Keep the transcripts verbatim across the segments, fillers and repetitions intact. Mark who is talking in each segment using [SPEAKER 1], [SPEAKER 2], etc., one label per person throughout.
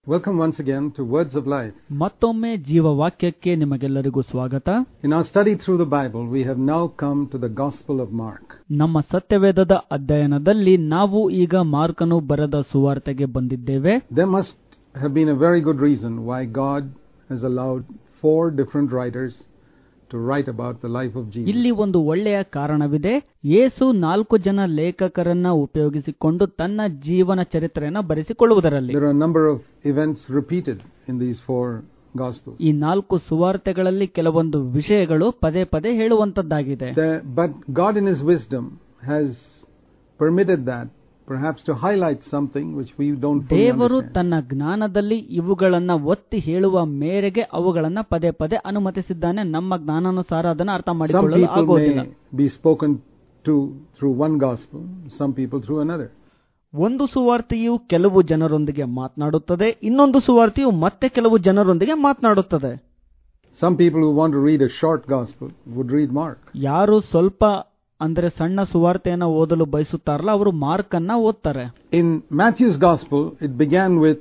[SPEAKER 1] Welcome once again to Words of Life.
[SPEAKER 2] ಮತ್ತೊಮ್ಮೆ ಜೀವವಾಕ್ಯಕ್ಕೆ ನಿಮಗೆಲ್ಲರಿಗೂ ಸ್ವಾಗತ.
[SPEAKER 1] In our study through the Bible, we have now come to the Gospel of Mark.
[SPEAKER 2] ನಮ್ಮ ಸತ್ಯವೇದದ ಅಧ್ಯಯನದಲ್ಲಿ ನಾವು ಈಗ ಮಾರ್ಕನು ಬರೆದ ಸುವಾರ್ತೆಗೆ ಬಂದಿದ್ದೇವೆ.
[SPEAKER 1] There must have been a very good reason why God has allowed four different writers to write about the life of Jesus.
[SPEAKER 2] ಇಲ್ಲಿ ಒಂದು ಒಳ್ಳೆಯ ಕಾರಣವಿದೆ. ಯೇಸು ನಾಲ್ಕು ಜನ ಲೇಖಕರನ್ನ ಉಪಯೋಗಿಸಿಕೊಂಡು ತನ್ನ ಜೀವನ ಚರಿತ್ರೆಯನ್ನು ಬರೆಸಿಕೊಳ್ಳುವುದರಲ್ಲಿ.
[SPEAKER 1] There are a number of events repeated in these four Gospels.
[SPEAKER 2] ಈ ನಾಲ್ಕು ಸುವಾರ್ತೆಗಳಲ್ಲಿ ಕೆಲವೊಂದು ವಿಷಯಗಳು ಪದೇ ಪದೇ ಹೇಳುವಂತದ್ದಾಗಿದೆ.
[SPEAKER 1] But God in His wisdom has permitted that, perhaps to highlight something which we don't fully
[SPEAKER 2] ದೇವರು
[SPEAKER 1] understand.
[SPEAKER 2] ತನ್ನ ಜ್ಞಾನದಲ್ಲಿ ಇವುಗಳನ್ನ ಒತ್ತಿ ಹೇಳುವ ಮೇರೆಗೆ ಅವುಗಳನ್ನ ಪದೇ ಪದೇ ಅನುಮತಿಸಿದ್ದಾನೆ. ನಮ್ಮ ಜ್ಞಾನಾನುಸಾರ ಅದನ್ನು ಅರ್ಥ
[SPEAKER 1] Some
[SPEAKER 2] ಮಾಡಿಕೊಳ್ಳಲು
[SPEAKER 1] people
[SPEAKER 2] ಆಗುವುದಿಲ್ಲ.
[SPEAKER 1] may be spoken to through one gospel, some people through another.
[SPEAKER 2] ಒಂದು ಸುವಾರ್ತೆಯು ಕೆಲವು ಜನರೊಂದಿಗೆ ಮಾತನಾಡುತ್ತದೆ, ಇನ್ನೊಂದು ಸುವಾರ್ತೆಯು ಮತ್ತೆ ಕೆಲವು ಜನರೊಂದಿಗೆ ಮಾತನಾಡುತ್ತದೆ.
[SPEAKER 1] Some people who want to read a short gospel would read Mark.
[SPEAKER 2] ಯಾರು ಸ್ವಲ್ಪ ಅಂದ್ರೆ ಸಣ್ಣ ಸುವಾರ್ತೆಯನ್ನು ಓದಲು ಬಯಸುತ್ತಾರಲ್ಲ ಅವರು ಮಾರ್ಕ್ ಅನ್ನ ಓದ್ತಾರೆ.
[SPEAKER 1] In Matthew's gospel, it began with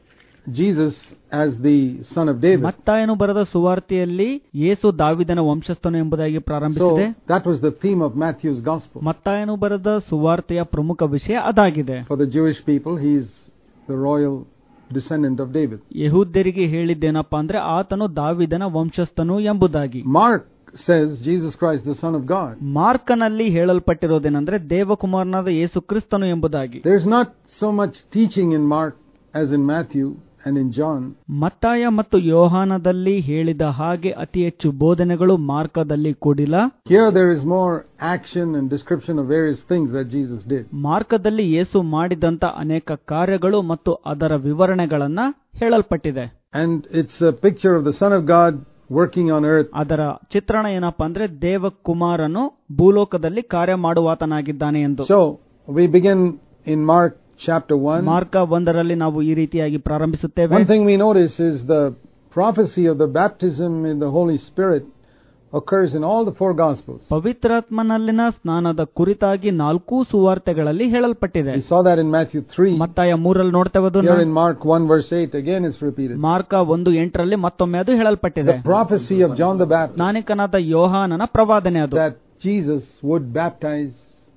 [SPEAKER 1] Jesus as the son of David.
[SPEAKER 2] ಮತ್ತಾಯನು ಬರೆದ ಸುವಾರ್ತೆಯಲ್ಲಿ ಯೇಸು ದಾವಿದನ ವಂಶಸ್ಥನು ಎಂಬುದಾಗಿ
[SPEAKER 1] So
[SPEAKER 2] ಪ್ರಾರಂಭಿಸಿದೆ.
[SPEAKER 1] that was the theme of Matthew's gospel.
[SPEAKER 2] ಮತ್ತಾಯನು ಬರೆದ ಸುವಾರ್ತೆಯ ಪ್ರಮುಖ ವಿಷಯ ಅದಾಗಿದೆ.
[SPEAKER 1] For the Jewish people, he is the royal descendant of David.
[SPEAKER 2] ಯೆಹೂದ್ಯರಿಗೆ ಹೇಳಿದ್ದೇನಪ್ಪಾ ಅಂದ್ರೆ ಆತನು ದಾವಿದನ ವಂಶಸ್ಥನು ಎಂಬುದಾಗಿ.
[SPEAKER 1] Mark says Jesus Christ, the Son of God.
[SPEAKER 2] ಮಾರ್ಕನಲ್ಲಿ ಹೇಳಲ್ಪಟ್ಟಿರೋದೇನೆಂದ್ರೆ ದೇವಕುಮಾರನಾದ ಯೇಸು ಕ್ರಿಸ್ತನು ಎಂಬುದಾಗಿ.
[SPEAKER 1] There's not so much teaching in Mark as in Matthew and in John.
[SPEAKER 2] ಮತ್ತಾಯ ಮತ್ತು ಯೋಹಾನದಲ್ಲಿ ಹೇಳಿದ ಹಾಗೆ ಅತಿ ಹೆಚ್ಚು ಬೋಧನೆಗಳು ಮಾರ್ಕದಲ್ಲಿ ಕೂಡಿಲ್ಲ.
[SPEAKER 1] Here there is more action and description of various things that Jesus did.
[SPEAKER 2] ಮಾರ್ಕದಲ್ಲಿ ಯೇಸು ಮಾಡಿದಂತ ಅನೇಕ ಕಾರ್ಯಗಳು ಮತ್ತು ಅದರ ವಿವರಣೆಗಳನ್ನ ಹೇಳಲ್ಪಟ್ಟಿದೆ.
[SPEAKER 1] And it's a picture of the Son of God working on earth.
[SPEAKER 2] ಅದರ ಚಿತ್ರಣ ಏನಪ್ಪಾ ಅಂದ್ರೆ ದೇವಕುಮಾರನು ಭೂಲೋಕದಲ್ಲಿ ಕಾರ್ಯ ಮಾಡುವಾತನಾಗಿದ್ದಾನೆ ಎಂದು.
[SPEAKER 1] So we begin in Mark chapter one.
[SPEAKER 2] Mark ಒಂದರಲ್ಲಿ ನಾವು ಈ ರೀತಿಯಾಗಿ ಪ್ರಾರಂಭಿಸುತ್ತೇವೆ.
[SPEAKER 1] One thing we notice is the prophecy of the baptism in the Holy Spirit occurs in all the four Gospels.
[SPEAKER 2] ಪವಿತ್ರಾತ್ಮನಲ್ಲಿನ ಸ್ನಾನದ ಕುರಿತಾಗಿ ನಾಲ್ಕು ಸುವಾರ್ತೆಗಳಲ್ಲಿ ಹೇಳಲ್ಪಟ್ಟಿದೆ.
[SPEAKER 1] We saw that in Matthew three.
[SPEAKER 2] ಮತ್ತಾಯ ಮೂರಲ್ಲಿ ನೋಡ್ತೇವೆ ಅದನ್ನ.
[SPEAKER 1] Here in Mark one verse eight again is repeated.
[SPEAKER 2] Mark ಒಂದು ಎಂಟರಲ್ಲಿ ಮತ್ತೊಮ್ಮೆ ಅದು ಹೇಳಲ್ಪಟ್ಟಿದೆ.
[SPEAKER 1] The prophecy of John the Baptist
[SPEAKER 2] ಸ್ನಾನಿಕನಾದ ಯೋಹಾನನ ಪ್ರವಾದನೆ ಅದು.
[SPEAKER 1] that Jesus would baptize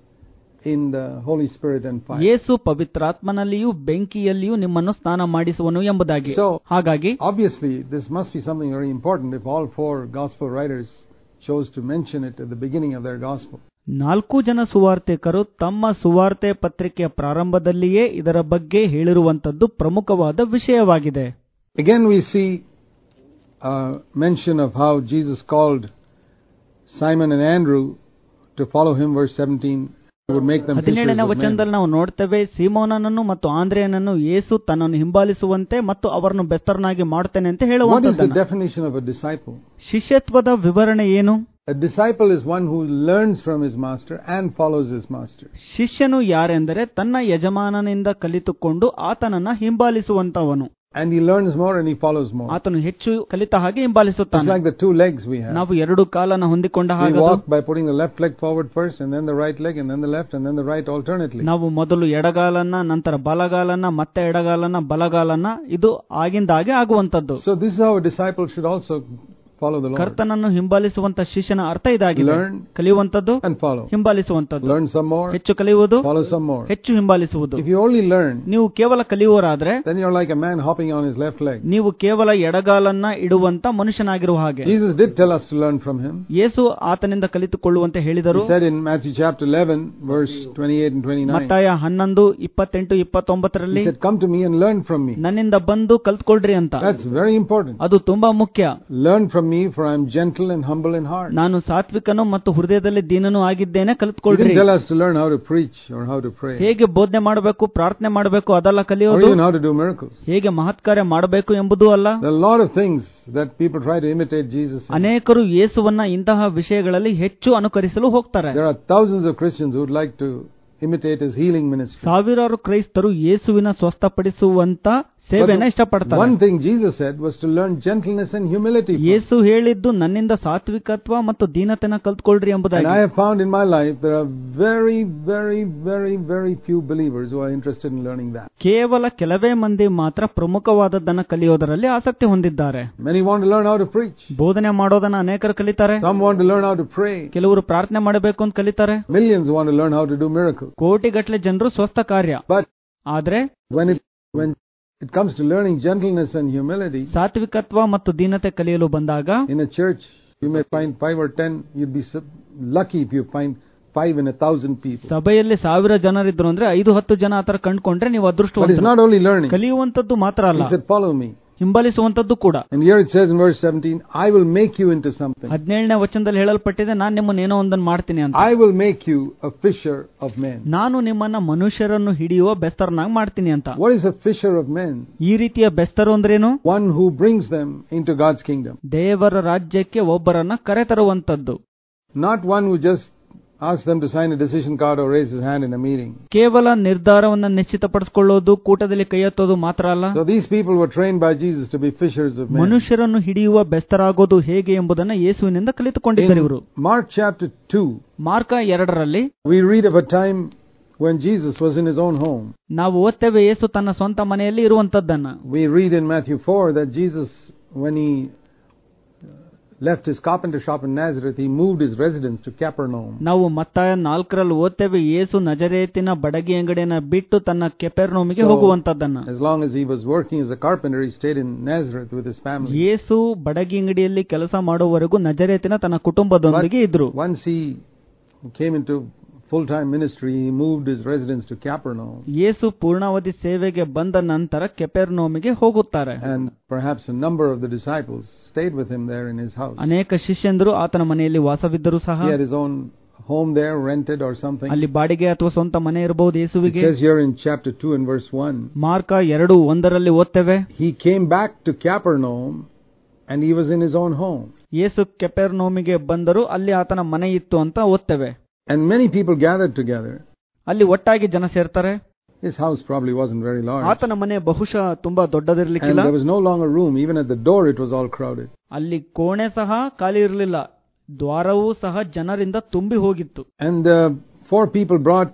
[SPEAKER 1] in the Holy Spirit and fire.
[SPEAKER 2] ಯೇಸು ಪವಿತ್ರಾತ್ಮನಲ್ಲಿಯೂ ಬೆಂಕಿಯಲ್ಲಿಯೂ ನಿಮ್ಮನ್ನು ಸ್ನಾನ ಮಾಡಿಸುವನು ಎಂಬುದಾಗಿ.
[SPEAKER 1] So
[SPEAKER 2] ಹಾಗಾಗಿ
[SPEAKER 1] obviously this must be something very important if all four gospel writers chose to mention it at the beginning of their gospel.
[SPEAKER 2] ನಾಲ್ಕು ಜನ ಸುವಾರ್ತಿಕರು ತಮ್ಮ ಸುವಾರ್ತೆ ಪತ್ರಿಕೆಯ ಪ್ರಾರಂಭದಲ್ಲಿಯೇ ಇದರ ಬಗ್ಗೆ ಹೇಳಿರುವಂತದ್ದು ಪ್ರಮುಖವಾದ ವಿಷಯವಾಗಿದೆ.
[SPEAKER 1] Again we see a mention of how Jesus called Simon and Andrew to follow him, verse seventeen. Would make them fishers
[SPEAKER 2] ಹದಿನೇಳನೇ
[SPEAKER 1] of men.
[SPEAKER 2] ವಚನದಲ್ಲಿ ನಾವು ನೋಡ್ತೇವೆ ಸೀಮೋನನನ್ನು ಮತ್ತು ಆಂದ್ರೆಯನನ್ನು ಯೇಸು ತನ್ನನ್ನು ಹಿಂಬಾಲಿಸುವಂತೆ ಮತ್ತು ಅವರನ್ನು ಬೆಸ್ತರನಾಗಿ ಮಾಡುತ್ತೇನೆ ಅಂತ
[SPEAKER 1] What is the
[SPEAKER 2] ಹೇಳುವಂತದ್ದು.
[SPEAKER 1] definition of a disciple?
[SPEAKER 2] ಶಿಷ್ಯತ್ವದ ವಿವರಣೆ ಏನು?
[SPEAKER 1] A disciple is one who learns from his master and follows his master.
[SPEAKER 2] ಶಿಷ್ಯನು ಯಾರೆಂದರೆ ತನ್ನ ಯಜಮಾನನಿಂದ ಕಲಿತುಕೊಂಡು ಆತನನ್ನ ಹಿಂಬಾಲಿಸುವಂತವನು.
[SPEAKER 1] And he learns more and he follows more.
[SPEAKER 2] ಆತನು ಹೆಚ್ಚು ಕಲಿತ ಹಾಗೆ
[SPEAKER 1] It's
[SPEAKER 2] ಹಿಂಬಾಲಿಸುತ್ತಾನೆ.
[SPEAKER 1] like the two legs we have.
[SPEAKER 2] ನಾವು ಎರಡು ಕಾಲನ ಹೊಂದಿಕೊಂಡ
[SPEAKER 1] We
[SPEAKER 2] ಹಾಗೆ
[SPEAKER 1] walk by putting the left leg forward first and then the right leg and then the left and then the right alternately.
[SPEAKER 2] ನಾವು ಮೊದಲು ಎಡಗಾಲನ್ನ ನಂತರ ಬಲಗಾಲನ್ನ ಮತ್ತೆ ಎಡಗಾಲನ್ನ ಬಲಗಾಲನ್ನ ಇದು ಆಗಿಂದಾಗೆ ಆಗುವಂತದ್ದು.
[SPEAKER 1] So this is how a disciple should also follow the Lord.
[SPEAKER 2] ಕರ್ತನನ್ನು ಹಿಂಬಾಲಿಸುವಂತ ಶಿಷ್ಯನ ಅರ್ಥ ಇದಾಗಿದೆ.
[SPEAKER 1] Learn
[SPEAKER 2] ಕಲಿಯುವಂತದ್ದು
[SPEAKER 1] and follow.
[SPEAKER 2] ಹಿಂಬಾಲಿಸುವಂತದ್ದು.
[SPEAKER 1] Learn some more,
[SPEAKER 2] ಹೆಚ್ಚು ಕಲಿಯುವುದು
[SPEAKER 1] follow some more.
[SPEAKER 2] ಹೆಚ್ಚು ಹಿಂಬಾಲಿಸುವುದು.
[SPEAKER 1] If you only learn,
[SPEAKER 2] ನೀವು ಕೇವಲ ಕಲಿಯುವರಾದ್ರೆ
[SPEAKER 1] then you're like a man hopping on his left leg.
[SPEAKER 2] ನೀವು ಕೇವಲ ಎಡಗಾಲನ್ನ ಇಡುವಂತ ಮನುಷ್ಯನಾಗಿರುವ ಹಾಗೆ.
[SPEAKER 1] Jesus did tell us to learn from him.
[SPEAKER 2] ಯೇಸು ಆತನಿಂದ ಕಲಿತುಕೊಳ್ಳುವಂತೆ ಹೇಳಿದರು.
[SPEAKER 1] He said in Matthew chapter eleven verse twenty-eight and twenty-nine.
[SPEAKER 2] ಮತ್ತಾಯ ಹನ್ನೊಂದು ಇಪ್ಪತ್ತೆಂಟು ಇಪ್ಪತ್ತೊಂಬತ್ತರಲ್ಲಿ
[SPEAKER 1] He said, come to me and learn from me.
[SPEAKER 2] ನನ್ನಿಂದ ಬಂದು ಕಲ್ತ್ಕೊಳ್ರಿ ಅಂತ.
[SPEAKER 1] That's very important.
[SPEAKER 2] ಅದು ತುಂಬಾ ಮುಖ್ಯ.
[SPEAKER 1] Learn from me, for I am gentle and humble in heart.
[SPEAKER 2] ನಾನು ಸಾತ್ವಿಕನು ಮತ್ತು ಹೃದಯದಲ್ಲಿ ದೀನನೂ ಆಗಿದ್ದೇನೆ,
[SPEAKER 1] He
[SPEAKER 2] ಕಲ್ತ್ಕೊಳ್ರಿ.
[SPEAKER 1] didn't tell us to learn how to preach or how to pray
[SPEAKER 2] ಹೇಗೆ ಬೋಧನೆ ಮಾಡಬೇಕು, ಪ್ರಾರ್ಥನೆ ಮಾಡಬೇಕು ಅದೆಲ್ಲ
[SPEAKER 1] or
[SPEAKER 2] ಕಲಿಯೋದು.
[SPEAKER 1] even how to do miracles.
[SPEAKER 2] ಹೇಗೆ ಮಹತ್ಕಾರ್ಯ ಮಾಡಬೇಕು ಎಂಬುದೂ ಅಲ್ಲ.
[SPEAKER 1] There are a lot of things that people try to imitate Jesus in.
[SPEAKER 2] ಅನೇಕರು ಯೇಸುವನ್ನ ಇಂತಹ ವಿಷಯಗಳಲ್ಲಿ ಹೆಚ್ಚು ಅನುಕರಿಸಲು ಹೋಗ್ತಾರೆ.
[SPEAKER 1] There are thousands of Christians who would like to imitate his healing ministry.
[SPEAKER 2] ಸಾವಿರಾರು ಕ್ರೈಸ್ತರು ಯೇಸುವಿನ ಸ್ವಸ್ಥಪಡಿಸುವಂತ ಸೇವೆಯನ್ನ ಇಷ್ಟಪಡ್ತಾರೆ.
[SPEAKER 1] One thing Jesus said was to learn gentleness and humility.
[SPEAKER 2] ಯೇಸು ಹೇಳಿದ್ದು ನನ್ನಿಂದ ಸಾತ್ವಿಕತ್ವ ಮತ್ತು ದೀನತೆನ ಕಲ್ತ್ಕೊಳ್ರಿ ಎಂಬುದಾಗಿ.
[SPEAKER 1] And I have found in my life there are very very very very few believers who are interested in learning that.
[SPEAKER 2] ಕೇವಲ ಕೆಲವೇ ಮಂದಿ ಮಾತ್ರ ಪ್ರಮುಖವಾದದ್ದನ್ನ ಕಲಿಯೋದರಲ್ಲಿ ಆಸಕ್ತಿ ಹೊಂದಿದ್ದಾರೆ.
[SPEAKER 1] Many want to learn how to preach.
[SPEAKER 2] ಬೋಧನೆ ಮಾಡೋದನ್ನ ಅನೇಕರು ಕಲಿತಾರೆ.
[SPEAKER 1] Some want to learn how to pray.
[SPEAKER 2] ಕೆಲವರು ಪ್ರಾರ್ಥನೆ ಮಾಡಬೇಕು ಅಂತ ಕಲಿತಾರೆ.
[SPEAKER 1] Millions want to learn how to do miracles.
[SPEAKER 2] ಕೋಟಿಗಟ್ಟಲೆ ಜನರು ಸ್ವಸ್ಥ ಕಾರ್ಯ.
[SPEAKER 1] But
[SPEAKER 2] ಆದ್ರೆ
[SPEAKER 1] when it when it comes to learning gentleness and humility,
[SPEAKER 2] ಸಾತ್ವಿಕತ್ವ ಮತ್ತು ದೀನತೆ ಕಲಿಯಲು ಬಂದಾಗ,
[SPEAKER 1] in a church you may find five or ten. You'd be lucky if you find five in a thousand people.
[SPEAKER 2] ಸಭೆಯಲ್ಲಿ ಸಾವಿರ ಜನರಿದ್ರು ಅಂದ್ರೆ ಐದು ಹತ್ತು ಜನ ಆತರ ಕಂಡುಕೊಂಡ್ರೆ ನೀವು ಅದೃಷ್ಟವಂತರು.
[SPEAKER 1] But it's not only learning.
[SPEAKER 2] ಕಲಿಯುವಂತದ್ದು ಮಾತ್ರ ಅಲ್ಲ.
[SPEAKER 1] He said, follow me.
[SPEAKER 2] ಹಿಂಬಾಲಿಸುವಂತದ್ದು ಕೂಡ.
[SPEAKER 1] And here it says in verse seventeen, I will make you into something.
[SPEAKER 2] ಹದಿನೇಳನೇ ವಚನದಲ್ಲಿ ಹೇಳಲ್ಪಟ್ಟಿದೆ, ನಾನು ನಿಮ್ಮನ್ನು ಏನೋ ಒಂದನ್ನು ಮಾಡ್ತೀನಿ ಅಂತ.
[SPEAKER 1] I will make you a fisher of men.
[SPEAKER 2] ನಾನು ನಿಮ್ಮನ್ನ ಮನುಷ್ಯರನ್ನು ಹಿಡಿಯುವ ಬೆಸ್ತರನ್ನಾಗಿ ಮಾಡ್ತೀನಿ ಅಂತ.
[SPEAKER 1] What is a fisher of men?
[SPEAKER 2] ಈ ರೀತಿಯ ಬೆಸ್ತರು ಅಂದ್ರೇನು?
[SPEAKER 1] One who brings them into God's kingdom.
[SPEAKER 2] ದೇವರ ರಾಜ್ಯಕ್ಕೆ ಒಬ್ಬರನ್ನ ಕರೆತರುವಂತದ್ದು.
[SPEAKER 1] Not one who just asks them to sign a decision card or raise his hand in a meeting.
[SPEAKER 2] ಕೇವಲ ನಿರ್ಧಾರವನ್ನು ನಿಶ್ಚಿತಪಡಿಸಿಕೊಳ್ಳೋದು, ಕೂಟದಲ್ಲಿ ಕೈ ಎತ್ತೋದು ಮಾತ್ರ ಅಲ್ಲ.
[SPEAKER 1] So these people were trained by Jesus to be fishers of men.
[SPEAKER 2] ಮನುಷ್ಯರನ್ನು ಹಿಡಿಯುವ ಬೆಸ್ತರಾಗೋದು ಹೇಗೆ ಎಂಬುದನ್ನು ಯೇಸುವಿನಿಂದ ಕಲಿತುಕೊಂಡಿದ್ದರು ಇವರು.
[SPEAKER 1] Mark chapter two,
[SPEAKER 2] ಮಾರ್ಕ ಎರಡರಲ್ಲಿ
[SPEAKER 1] we read of a time when Jesus was in his own home.
[SPEAKER 2] ನಾವು ಓದ್ತೇವೆ ಯೇಸು ತನ್ನ ಸ್ವಂತ ಮನೆಯಲ್ಲಿ ಇರುವಂತದ್ದನ್ನ.
[SPEAKER 1] We read in Matthew four that Jesus, when he left his carpenter shop in Nazareth, he moved his residence to Capernaum.
[SPEAKER 2] ನಾವು ಮತ್ತಾಯ ನಾಲ್ಕರಲ್ಲಿ ಓದ್ತೇವೆ ಯೇಸು ನಜರೇತಿನ ಬಡಗಿ ಅಂಗಡಿಯನ್ನ ಬಿಟ್ಟು ತನ್ನ ಕೆಪೆರ್ನೌಮಿಗೆ ಹೋಗುವಂತದ್ದನ್ನ.
[SPEAKER 1] As long as he was working as a carpenter, he stayed in Nazareth with his family.
[SPEAKER 2] ಯೇಸು ಬಡಗಿ ಅಂಗಡಿಯಲ್ಲಿ ಕೆಲಸ ಮಾಡುವವರೆಗೂ ನಜರೇತಿನ ತನ್ನ ಕುಟುಂಬದೊಂದಿಗೆ ಇದ್ರು.
[SPEAKER 1] Once he came into full-time ministry, he moved his residence to Capernaum.
[SPEAKER 2] ಯೇಸು ಪೂರ್ಣಾವಧಿ ಸೇವೆಗೆ ಬಂದ ನಂತರ ಕೆಪೆರ್ನೌಮಿಗೆ ಹೋಗುತ್ತಾರೆ.
[SPEAKER 1] And perhaps a number of the disciples stayed with him there in his house.
[SPEAKER 2] ಅನೇಕ ಶಿಷ್ಯಂದರು ಆತನ ಮನೆಯಲ್ಲಿ ವಾಸವಿದ್ದರು ಸಹ.
[SPEAKER 1] He had his own home there, rented or something.
[SPEAKER 2] ಅಲ್ಲಿ ಬಾಡಿಗೆ ಅಥವಾ ಸ್ವಂತ ಮನೆ ಇರಬಹುದು ಯೇಸುವಿಗೆ.
[SPEAKER 1] It says here in chapter two and verse one.
[SPEAKER 2] Mark ಎರಡು ಒಂದರಲ್ಲಿ ಓದ್ತೇವೆ,
[SPEAKER 1] He came back to Capernaum and he was in his own home.
[SPEAKER 2] ಯೇಸು ಕೆಪೆರ್ನೌಮಿಗೆ ಬಂದರು, ಅಲ್ಲಿ ಆತನ ಮನೆ ಇತ್ತು ಅಂತ ಓದ್ತೇವೆ.
[SPEAKER 1] And many people gathered together.
[SPEAKER 2] ಅಲ್ಲಿ ಒಟ್ಟಾಗಿ ಜನ ಸೇರ್ತಾರೆ.
[SPEAKER 1] His house probably wasn't very large.
[SPEAKER 2] ಆತನ ಮನೆ ಬಹುಶಃ ತುಂಬಾ ದೊಡ್ಡದಿರಲಿಕ್ಕಿಲ್ಲ.
[SPEAKER 1] And there was no longer room. Even at the door it was all crowded.
[SPEAKER 2] ಅಲ್ಲಿ ಕೋಣೆ ಸಹ ಖಾಲಿ ಇರಲಿಲ್ಲ, ದ್ವಾರವೂ ಸಹ ಜನರಿಂದ ತುಂಬಿ ಹೋಗಿತ್ತು.
[SPEAKER 1] And uh, four people brought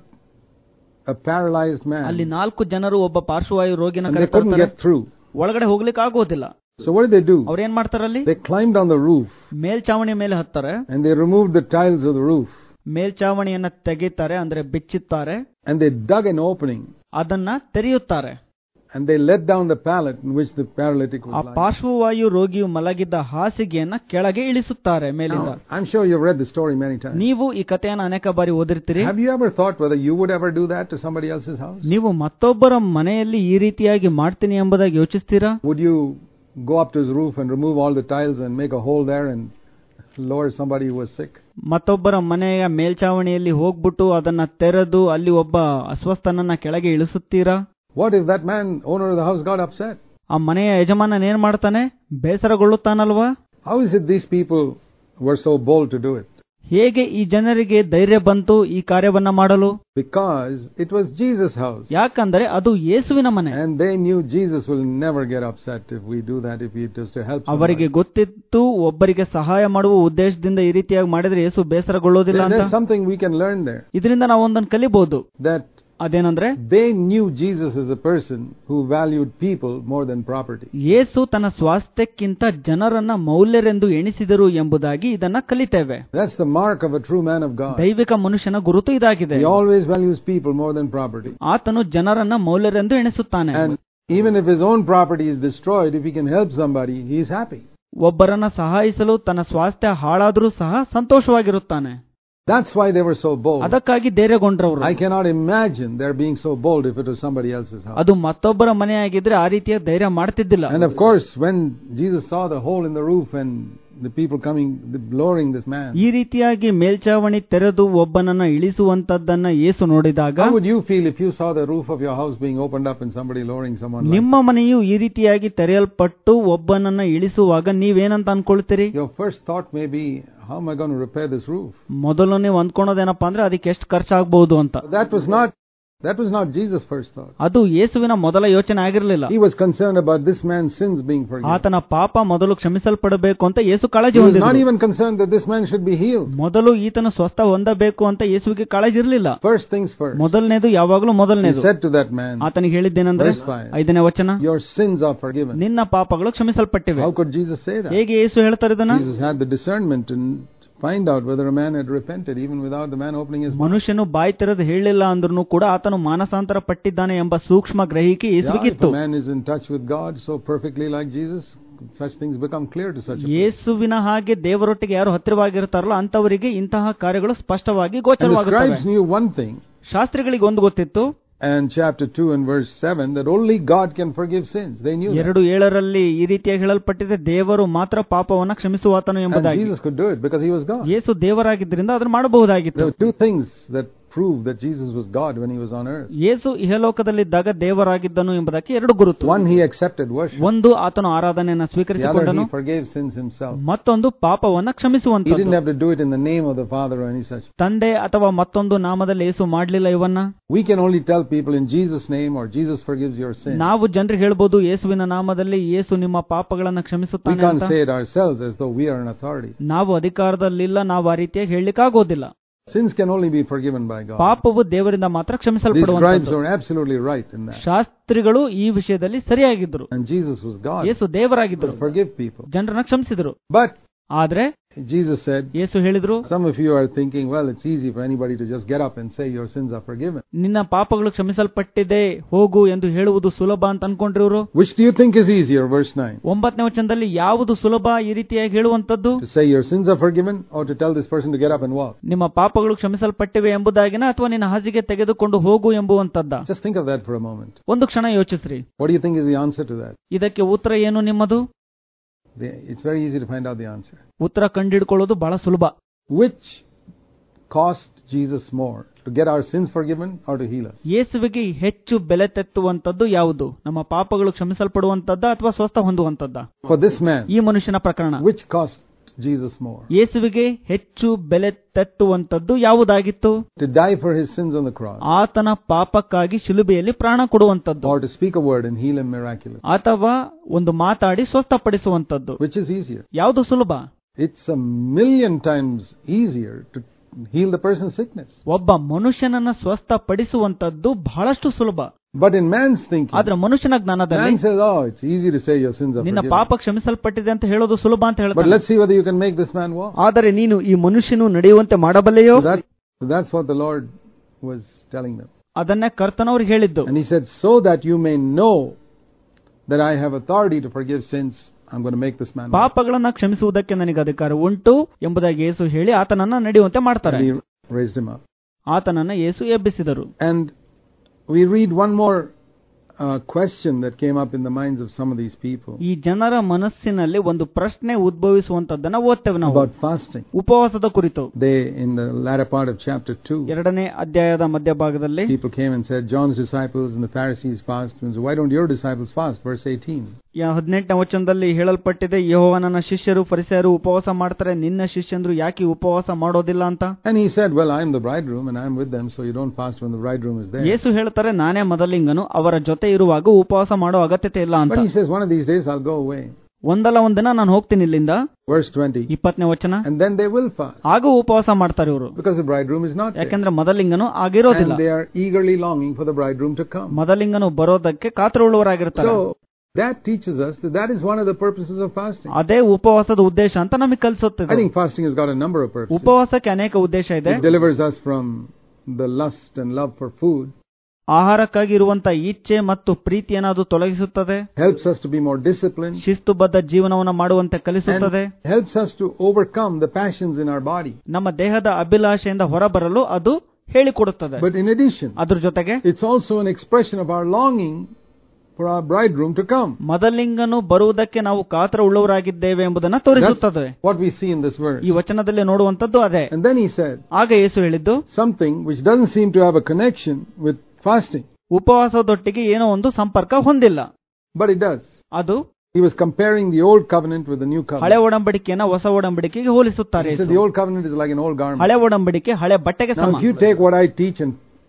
[SPEAKER 1] a paralyzed man.
[SPEAKER 2] ಅಲ್ಲಿ ನಾಲ್ಕು ಜನರು ಒಬ್ಬ ಪಾರ್ಶ್ವವಾಯು ರೋಗಿನ
[SPEAKER 1] and they couldn't
[SPEAKER 2] ಕರೆತರ್ತಾರೆ.
[SPEAKER 1] get through.
[SPEAKER 2] ಒಳಗಡೆ ಹೋಗ್ಲಿಕ್ಕೆ ಆಗೋದಿಲ್ಲ.
[SPEAKER 1] So what did they do?
[SPEAKER 2] ಅವ್ರು ಏನ್ ಮಾಡ್ತಾರಲ್ಲಿ?
[SPEAKER 1] They climbed on the roof.
[SPEAKER 2] ಮೇಲ್ಚಾವಣಿ ಮೇಲೆ ಹತ್ತಾರೆ.
[SPEAKER 1] And they removed the tiles of the roof.
[SPEAKER 2] ಮೇಲ್ಚಾವಣಿಯನ್ನ ತೆಗಿತಾರೆ, ಅಂದ್ರೆ ಬಿಚ್ಚುತ್ತಾರೆ.
[SPEAKER 1] And they dug an opening.
[SPEAKER 2] ಅದನ್ನ ತೆರೆಯುತ್ತಾರೆ.
[SPEAKER 1] And they let down the pallet in which the paralytic was
[SPEAKER 2] ಆ
[SPEAKER 1] lying.
[SPEAKER 2] ಪಾರ್ಶ್ವವಾಯು ರೋಗಿಯು ಮಲಗಿದ್ದ ಹಾಸಿಗೆಯನ್ನ ಕೆಳಗೆ ಇಳಿಸುತ್ತಾರೆ ಮೇಲಿಂದ.
[SPEAKER 1] Now, I'm sure you've read the story many times.
[SPEAKER 2] ನೀವು ಈ ಕಥೆಯನ್ನು ಅನೇಕ ಬಾರಿ ಓದಿರ್ತೀರಿ.
[SPEAKER 1] Have you ever thought whether you would ever do that to somebody else's house?
[SPEAKER 2] ನೀವು ಮತ್ತೊಬ್ಬರ ಮನೆಯಲ್ಲಿ ಈ ರೀತಿಯಾಗಿ ಮಾಡ್ತೀನಿ ಎಂಬುದಾಗಿ ಯೋಚಿಸ್ತೀರಾ?
[SPEAKER 1] Would you go up to his roof and remove all the tiles and make a hole there and lower somebody who was sick?
[SPEAKER 2] ಮತ್ತೊಬ್ಬರ ಮನೆಯ ಮೇಲ್ಚಾವಣಿಯಲ್ಲಿ ಹೋಗ್ಬಿಟ್ಟು ಅದನ್ನ ತೆರೆದು ಅಲ್ಲಿ ಒಬ್ಬ ಅಸ್ವಸ್ಥನನ್ನ ಕೆಳಗೆ ಇಳಿಸುತ್ತೀರಾ?
[SPEAKER 1] What if that man, owner of the house, got upset?
[SPEAKER 2] ಆ ಮನೆಯ ಯಜಮಾನ ಏನ್ ಮಾಡ್ತಾನೆ? ಬೇಸರಗೊಳ್ಳುತ್ತಾನಲ್ವಾ?
[SPEAKER 1] How is it these people were so bold to do it?
[SPEAKER 2] ಹೇಗೆ ಈ ಜನರಿಗೆ ಧೈರ್ಯ ಬಂತು ಈ ಕಾರ್ಯವನ್ನ ಮಾಡಲು?
[SPEAKER 1] Because it was Jesus' house.
[SPEAKER 2] ಯಾಕಂದ್ರೆ ಅದು ಯೇಸುವಿನ ಮನೆ.
[SPEAKER 1] And they knew Jesus will never get upset if we do that, if we just to help somebody.
[SPEAKER 2] ಅವರಿಗೆ ಗೊತ್ತಿತ್ತು ಒಬ್ಬರಿಗೆ ಸಹಾಯ ಮಾಡುವ ಉದ್ದೇಶದಿಂದ ಈ ರೀತಿಯಾಗಿ ಮಾಡಿದ್ರೆ ಯೇಸು ಬೇಸರಗೊಳ್ಳೋದಿಲ್ಲ ಅಂತ.
[SPEAKER 1] There's something we can learn there.
[SPEAKER 2] ಇದರಿಂದ ನಾವು ಒಂದನ್ನು ಕಲಿಬಹುದು.
[SPEAKER 1] That
[SPEAKER 2] ಅದೇನಂದ್ರೆ
[SPEAKER 1] they knew Jesus as a person who valued people more than property.
[SPEAKER 2] ಯೇಸು ತನ್ನ ಸ್ವಾಸ್ಥ್ಯಕ್ಕಿಂತ ಜನರನ್ನ ಮೌಲ್ಯರೆಂದು ಎಣಿಸಿದರು ಎಂಬುದಾಗಿ ಇದನ್ನ ಕಲಿತೇವೆ.
[SPEAKER 1] That's the mark of a true man of God.
[SPEAKER 2] ದೈವಿಕ ಮನುಷ್ಯನ ಗುರುತು ಇದಾಗಿದೆ.
[SPEAKER 1] He always values people more than property.
[SPEAKER 2] ಆತನು ಜನರನ್ನ ಮೌಲ್ಯರೆಂದು ಎಣಿಸುತ್ತಾನೆ.
[SPEAKER 1] And even if his own property is destroyed, if he can help somebody, he is happy.
[SPEAKER 2] ಒಬ್ಬರನ್ನ ಸಹಾಯಿಸಲು ತನ್ನ ಸ್ವಾಸ್ಥ್ಯ ಹಾಳಾದರೂ ಸಹ ಸಂತೋಷವಾಗಿರುತ್ತಾನೆ.
[SPEAKER 1] That's why they were so bold.
[SPEAKER 2] ಅದಕ್ಕಾಗಿ ಧೈರ್ಯಗೊಂಡ್ರವರು.
[SPEAKER 1] I cannot imagine their being so bold if it was somebody else's house.
[SPEAKER 2] ಅದು ಮತ್ತೊಬ್ಬರ ಮನೆಯಾಗಿದ್ರೆ ಆ ರೀತಿಯ ಧೈರ್ಯ ಮಾಡ್ತಿದ್ದಿಲ್ಲ.
[SPEAKER 1] And of course, when Jesus saw the hole in the roof and the people coming, the lowering this man,
[SPEAKER 2] ಈ ರೀತಿಯಾಗಿ ಮೇಲ್ಚಾವಣಿ ತೆರೆದು ಒಬ್ಬನನ್ನ ಇಳಿಸುವಂತದ್ದನ್ನ ಯೇಸು ನೋಡಿದಾಗ,
[SPEAKER 1] how would you feel if you saw the roof of your house being opened up and somebody lowering someone?
[SPEAKER 2] ನಿಮ್ಮ ಮನೆಯು ಈ ರೀತಿಯಾಗಿ ತೆರೆಯಲ್ಪಟ್ಟು ಒಬ್ಬನನ್ನ ಇಳಿಸುವಾಗ ನೀವೇನಂತ ಅನ್ಕೊಳ್ತೀರಿ?
[SPEAKER 1] Your first thought may be, how am I going to repair this roof?
[SPEAKER 2] ಮೊದಲು ನೀವು ಅಂದ್ಕೊಳೋದೇನಪ್ಪಾ ಅಂದ್ರೆ ಅದಕ್ಕೆ ಎಷ್ಟು ಖರ್ಚಾಗಬಹುದು ಅಂತ.
[SPEAKER 1] That was not That was not Jesus' first thought.
[SPEAKER 2] ಅದು ಯೇಸುವಿನ ಮೊದಲ ಯೋಚನೆ ಆಗಿರಲಿಲ್ಲ.
[SPEAKER 1] He was concerned about this man's sins being forgiven.
[SPEAKER 2] ಆತನ ಪಾಪ ಮೊದಲು ಕ್ಷಮಿಸಲ್ಪಡಬೇಕು ಅಂತ ಯೇಸು ಕಾಳಜಿ
[SPEAKER 1] He was
[SPEAKER 2] ಹೊಂದಿದ್ದರು.
[SPEAKER 1] not even concerned that this man should be healed.
[SPEAKER 2] ಮೊದಲು ಈತನು ಸ್ವಸ್ಥ ಹೊಂದಬೇಕು ಅಂತ ಯೇಸುವಿಗೆ ಕಾಳಜಿ ಇರಲಿಲ್ಲ.
[SPEAKER 1] First things first.
[SPEAKER 2] ಮೊದಲನೇದು ಯಾವಾಗಲೂ ಮೊದಲನೇದು.
[SPEAKER 1] He said to that man,
[SPEAKER 2] ಆತನಿಗೆ ಹೇಳಿದ್ದೇನೆಂದ್ರೆ ಐದನೇ ವಚನ,
[SPEAKER 1] your sins are forgiven.
[SPEAKER 2] ನಿನ್ನ ಪಾಪಗಳು ಕ್ಷಮಿಸಲ್ಪಟ್ಟಿವೆ.
[SPEAKER 1] How could Jesus say that?
[SPEAKER 2] ಹೇಗೆ ಯೇಸು ಹೇಳ್ತಾರೆ ಇದನ್ನ?
[SPEAKER 1] Jesus had the discernment and find out whether a man had repented even without the man opening his mouth.
[SPEAKER 2] ಮನುಷ್ಯನು ಬಾಯಿ ತೆರೆದು ಹೇಳಿಲ್ಲ ಅಂದ್ರೂ ಕೂಡ ಆತನು ಮಾನಸಾಂತರ ಪಟ್ಟಿದ್ದಾನೆ ಎಂಬ ಸೂಕ್ಷ್ಮ ಗ್ರಹಿಕೆ ಯೇಸುವಿಗಿತ್ತು.
[SPEAKER 1] If a man is in touch with God so perfectly like Jesus, such things become clear to such a person.
[SPEAKER 2] ಯೇಸುವಿನ ಹಾಗೆ ದೇವರೊಟ್ಟಿಗೆ ಯಾರು ಹತ್ತಿರವಾಗಿರ್ತಾರಲ್ಲ ಅಂತವರಿಗೆ ಇಂತಹ ಕಾರ್ಯಗಳು ಸ್ಪಷ್ಟವಾಗಿ ಗೋಚರವಾಗುತ್ತವೆ.
[SPEAKER 1] The scribes knew one thing.
[SPEAKER 2] ಶಾಸ್ತ್ರಿಗಳಿಗೆ ಒಂದು ಗೊತ್ತಿತ್ತು.
[SPEAKER 1] And chapter two and verse seven, that only God can forgive sins. They knew that.
[SPEAKER 2] ಎರಡು ಏಳರಲ್ಲಿ ಈ ರೀತಿಯಾಗಿ ಹೇಳಲ್ಪಟ್ಟಿದೆ, ದೇವರು ಮಾತ್ರ ಪಾಪವನ್ನು ಕ್ಷಮಿಸುವಾತನು ಎಂಬುದಾಗಿ.
[SPEAKER 1] And Jesus could do it because he was God.
[SPEAKER 2] ಯೇಸು ದೇವರಾಗಿದ್ದರಿಂದ ಅದನ್ನು ಮಾಡಬಹುದಾಗಿತ್ತು.
[SPEAKER 1] There were two things that prove that Jesus was God when he was on earth.
[SPEAKER 2] ಯೇಸು ಇಹಲೋಕದಲ್ಲಿದ್ದಾಗ ದೇವರಾಗಿದ್ದನು ಎಂಬುದಕ್ಕೆ ಎರಡು ಗುರುತು.
[SPEAKER 1] One, he accepted worship.
[SPEAKER 2] ಒಂದು, ಆತನು ಆರಾಧನೆಯನ್ನು ಸ್ವೀಕರಿಸಿಕೊಂಡನು.
[SPEAKER 1] He forgave sins himself.
[SPEAKER 2] ಮತ್ತೊಂದು, ಪಾಪವನ್ನು ಕ್ಷಮಿಸುವಂತದ್ದು.
[SPEAKER 1] He didn't have to do it in the name of the Father or any such.
[SPEAKER 2] ತಂದೆ ಅಥವಾ ಮತ್ತೊಂದು ನಾಮದಲ್ಲಿ ಯೇಸು ಮಾಡಲಿಲ್ಲ ಇವನ್ನ.
[SPEAKER 1] We can only tell people in Jesus' name or Jesus forgives your sins.
[SPEAKER 2] ನಾವು ಜನರಿಗೆ ಹೇಳಬಹುದು ಯೇಸುವಿನ ನಾಮದಲ್ಲಿ ಯೇಸು ನಿಮ್ಮ ಪಾಪಗಳನ್ನು ಕ್ಷಮಿಸುತ್ತಾನೆ ಅಂತ.
[SPEAKER 1] We can't say it ourselves as though we are an authority.
[SPEAKER 2] ನಾವು ಅಧಿಕಾರದಲ್ಲಿಲ್ಲ, ನಾವು ಆ ರೀತಿಯಾಗಿ ಹೇಳಲಿಕ್ಕೆ ಆಗೋದಿಲ್ಲ.
[SPEAKER 1] Sins can only be forgiven by God.
[SPEAKER 2] ಪಾಪವು ದೇವರಿಂದ ಮಾತ್ರ ಕ್ಷಮಿಸಲ್ಪಡುವಂತದ್ದು.
[SPEAKER 1] These scribes are absolutely right in that.
[SPEAKER 2] ಶಾಸ್ತ್ರಿಗಳು ಈ ವಿಷಯದಲ್ಲಿ ಸರಿಯಾಗಿದ್ದರು.
[SPEAKER 1] And Jesus was God.
[SPEAKER 2] Yesu ದೇವರಾಗಿದ್ದರು.
[SPEAKER 1] Forgive people.
[SPEAKER 2] ಜನರನ್ನು ಕ್ಷಮಿಸಿದರು.
[SPEAKER 1] But
[SPEAKER 2] ಆದ್ರೆ
[SPEAKER 1] Jesus said,
[SPEAKER 2] ಯೇಸು ಹೇಳಿದ್ರು,
[SPEAKER 1] some of you are thinking, well, it's easy for anybody to just get up and say your sins are forgiven.
[SPEAKER 2] ನಿನ್ನ ಪಾಪಗಳು ಕ್ಷಮಿಸಲ್ಪಟ್ಟಿದೆ ಹೋಗು ಎಂದು ಹೇಳುವುದು ಸುಲಭ ಅಂತ ಅನ್ಕೊಂಡ್ರಿವರು.
[SPEAKER 1] Which do you think is easier? Verse nine.
[SPEAKER 2] ಒಂಬತ್ತನೇ ವಚನದಲ್ಲಿ ಯಾವುದು ಸುಲಭ ಈ ರೀತಿಯಾಗಿ ಹೇಳುವಂತದ್ದು?
[SPEAKER 1] To say your sins are forgiven or to tell this person to get up and walk?
[SPEAKER 2] ನಿಮ್ಮ ಪಾಪಗಳು ಕ್ಷಮಿಸಲ್ಪಟ್ಟಿವೆ ಎಂಬುದಾಗಿನ ಅಥವಾ ನಿನ್ನ ಹಾಸಿಗೆ ತೆಗೆದುಕೊಂಡು ಹೋಗು ಎಂಬುವಂತದ್ದ?
[SPEAKER 1] Just think of that for a moment.
[SPEAKER 2] ಒಂದು ಕ್ಷಣ ಯೋಚಿಸ್ರಿ.
[SPEAKER 1] What do you think is the answer to that?
[SPEAKER 2] ಇದಕ್ಕೆ ಉತ್ತರ ಏನು ನಿಮ್ಮದು?
[SPEAKER 1] It's very easy to find out the answer.
[SPEAKER 2] ಉತ್ತರ ಕಂಡುಹಿಡಿಕೊಳ್ಳೋದು ಬಹಳ ಸುಲಭ.
[SPEAKER 1] Which cost Jesus more, to get our sins forgiven or to heal us?
[SPEAKER 2] ಯೇಸುವಿಗೆ ಹೆಚ್ಚು ಬೆಲೆ ತೆತ್ತುವಂತದ್ದು ಯಾವುದು? ನಮ್ಮ ಪಾಪಗಳು ಕ್ಷಮಿಸಲ್ಪಡುವಂತದ್ದ ಅಥವಾ ಸ್ವಸ್ಥ ಹೊಂದುವಂತದ್ದ?
[SPEAKER 1] For this man,
[SPEAKER 2] ಈ ಮನುಷ್ಯನ ಪ್ರಕರಣ,
[SPEAKER 1] which cost Jesus more?
[SPEAKER 2] ಯೇಸುವಿಗೆ ಹೆಚ್ಚು ಬೆಲೆ ತೆತ್ತುವಂತದ್ದು ಯಾವುದಾಗಿತ್ತು?
[SPEAKER 1] To die for his sins on the cross.
[SPEAKER 2] ಆತನ ಪಾಪಕ್ಕಾಗಿ ಶಿಲುಬೆಯಲ್ಲಿ ಪ್ರಾಣ ಕೊಡುವಂತದ್ದು.
[SPEAKER 1] Or to speak a word and heal him miraculously.
[SPEAKER 2] ಅಥವಾ ಒಂದು ಮಾತಾಡಿ ಸ್ವಸ್ಥಪಡಿಸುವಂತದ್ದು.
[SPEAKER 1] Which is easier?
[SPEAKER 2] ಯಾವುದು ಸುಲಭ?
[SPEAKER 1] It's a million times easier to heal the person's sickness.
[SPEAKER 2] ಒಬ್ಬ ಮನುಷ್ಯನನ್ನ ಸ್ವಸ್ಥಪಡಿಸುವಂತದ್ದು ಬಹಳಷ್ಟು ಸುಲಭ.
[SPEAKER 1] But in man's thinking,
[SPEAKER 2] ಆದ್ರೆ ಮನುಷ್ಯನ ಜ್ಞಾನದಲ್ಲಿ,
[SPEAKER 1] man says, oh, it's easy to say your sins are
[SPEAKER 2] ನಿನ್ನ
[SPEAKER 1] forgiven.
[SPEAKER 2] ಪಾಪ ಕ್ಷಮಿಸಲ್ಪಟ್ಟಿದೆ ಅಂತ ಹೇಳೋದು ಸುಲಭ ಅಂತ ಹೇಳ್ತಾನೆ.
[SPEAKER 1] But let's see whether you can make this man walk.
[SPEAKER 2] ಆದರೆ ನೀನು ಈ ಮನುಷ್ಯನು ನಡೆಯುವಂತೆ ಮಾಡಬಲ್ಲೆಯೋ?
[SPEAKER 1] So that, so that's what the Lord was telling them.
[SPEAKER 2] ಅದನ್ನೇ ಕರ್ತನವರು ಹೇಳಿದ್ದು.
[SPEAKER 1] And he said, so that you may know that I have authority to forgive sins, I'm going to make this man walk.
[SPEAKER 2] ಪಾಪಗಳನ್ನ ಕ್ಷಮಿಸುವುದಕ್ಕೆ ನನಗೆ ಅಧಿಕಾರ ಉಂಟು ಎಂಬುದಾಗಿ ಯೇಸು ಹೇಳಿ ಆತನನ್ನ ನಡೆಯುವಂತೆ ಮಾಡ್ತಾರೆ.
[SPEAKER 1] And he raised him up.
[SPEAKER 2] ಆತನನ್ನ ಯೇಸು ಎಬ್ಬಿಸಿದರು.
[SPEAKER 1] And we read one more uh, question that came up in the minds of some of these people.
[SPEAKER 2] ಈ ಜನರ ಮನಸ್ಸಿನಲ್ಲಿ ಒಂದು ಪ್ರಶ್ನೆ ಉದ್ಭವಿಸುವಂತದ್ದನ್ನ ಓದ್ತೇವೆ ನಾವು.
[SPEAKER 1] About fasting.
[SPEAKER 2] ಉಪವಾಸದ ಕುರಿತು.
[SPEAKER 1] They, in the latter part of chapter two,
[SPEAKER 2] ಎರಡನೇ ಅಧ್ಯಾಯದ ಮಧ್ಯಭಾಗದಲ್ಲಿ,
[SPEAKER 1] people came and said, John's disciples and the Pharisees fast, and so why don't your disciples fast? Verse eighteen.
[SPEAKER 2] ಹದಿನೆಂಟನೇ ವಚನದಲ್ಲಿ ಹೇಳಲ್ಪಟ್ಟಿದೆ, ಯೆಹೋವನ ಶಿಷ್ಯರು ಫರಿಸಾಯರು ಉಪವಾಸ ಮಾಡ್ತಾರೆ, ನಿನ್ನ ಶಿಷ್ಯಂದ್ರು ಯಾಕೆ ಉಪವಾಸ ಮಾಡೋದಿಲ್ಲ ಅಂತ.
[SPEAKER 1] And he said, well, I am the bridegroom and I am with them, so you don't fast when the bridegroom is there.
[SPEAKER 2] ಯೇಸು ಹೇಳ್ತಾರೆ, ನಾನೇ ಮೊದಲಿಂಗನು, ಅವರ ಜೊತೆ ಇರುವಾಗ ಉಪವಾಸ ಮಾಡೋ ಅಗತ್ಯತೆ ಇಲ್ಲ ಅಂತ.
[SPEAKER 1] But he says, one of these days I'll go away.
[SPEAKER 2] ಒಂದಲ್ಲ ಒಂದಿನ ನಾನು ಹೋಗ್ತೀನಿ ಇಲ್ಲಿಂದ.
[SPEAKER 1] Verse twenty.
[SPEAKER 2] ಇಪ್ಪತ್ತನೇ ವಚನ.
[SPEAKER 1] And then they will fast.
[SPEAKER 2] ಆಗ ಉಪವಾಸ ಮಾಡ್ತಾರೆ ಇವರು.
[SPEAKER 1] Because the bridegroom is not there.
[SPEAKER 2] ಯಾಕಂದ್ರೆ ಮೊದಲಿಂಗನು ಆಗಿರೋದಿಲ್ಲ.
[SPEAKER 1] And they are eagerly longing for the bridegroom to come.
[SPEAKER 2] ಮೊದಲಿಂಗನು ಬರೋದಕ್ಕೆ ಕಾತುರವುಳ್ಳವರಾಗಿರ್ತಾರೆ.
[SPEAKER 1] So that teaches us that that is one of the purposes of fasting.
[SPEAKER 2] ಅದೇ ಉಪವಾಸದ ಉದ್ದೇಶ ಅಂತ ನಮಗೆ ಕಲಿಸುತ್ತದೆ.
[SPEAKER 1] I think fasting has got a number of purposes.
[SPEAKER 2] ಉಪವಾಸಕ್ಕೆ ಅನೇಕ ಉದ್ದೇಶ ಇದೆ.
[SPEAKER 1] It delivers us from the lust and love for food.
[SPEAKER 2] ಆಹಾರಕ್ಕಾಗಿ ಇರುವಂತ ಇಚ್ಛೆ ಮತ್ತು ಪ್ರೀತಿಯನ್ನು ಅದು ತೊಲಗಿಸುತ್ತದೆ.
[SPEAKER 1] Helps us to be more disciplined.
[SPEAKER 2] ಶಿಸ್ತುಬದ್ಧ ಜೀವನವನ್ನು ಮಾಡುವಂತೆ ಕಲಿಸುತ್ತದೆ.
[SPEAKER 1] And helps us to overcome the passions in our body.
[SPEAKER 2] ನಮ್ಮ ದೇಹದ ಅಭಿಲಾಷೆಯಿಂದ ಹೊರಬರಲು ಅದು ಹೇಳಿಕೊಡುತ್ತದೆ.
[SPEAKER 1] But in addition,
[SPEAKER 2] ಅದರ ಜೊತೆಗೆ
[SPEAKER 1] it's also an expression of our longing for our bridegroom to come.
[SPEAKER 2] ಮೊದಲಿಂಗನು ಬರುವುದಕ್ಕೆ ನಾವು ಕಾತರ ಉಳ್ಳವರಾಗಿದ್ದೇವೆ ಎಂಬುದನ್ನು ತೋರಿಸುತ್ತದೆ.
[SPEAKER 1] What we see in this verse.
[SPEAKER 2] ಈ ವಚನದಲ್ಲಿ ನೋಡುವಂತದ್ದು ಅದೇ.
[SPEAKER 1] And then he said,
[SPEAKER 2] ಆಗ ಯೇಸು ಹೇಳಿದ್ದು,
[SPEAKER 1] something which doesn't seem to have a connection with fasting.
[SPEAKER 2] ಉಪವಾಸದೊಟ್ಟಿಗೆ ಏನೋ ಒಂದು ಸಂಪರ್ಕ ಹೊಂದಿಲ್ಲ.
[SPEAKER 1] But it does.
[SPEAKER 2] ಅದು
[SPEAKER 1] he was comparing the old covenant with the new covenant.
[SPEAKER 2] ಹಳೆ ಒಡಂಬಡಿಕೆಯನ್ನು ಹೊಸ ಒಡಂಬಡಿಕೆಗೆ ಹೋಲಿಸುತ್ತಾರೆ.
[SPEAKER 1] He said the old covenant is like an old garment.
[SPEAKER 2] ಹಳೆ ಒಡಂಬಡಿಕೆ ಹಳೆ ಬಟ್ಟೆಗೆ ಸಮ.
[SPEAKER 1] Now if you take what I teach and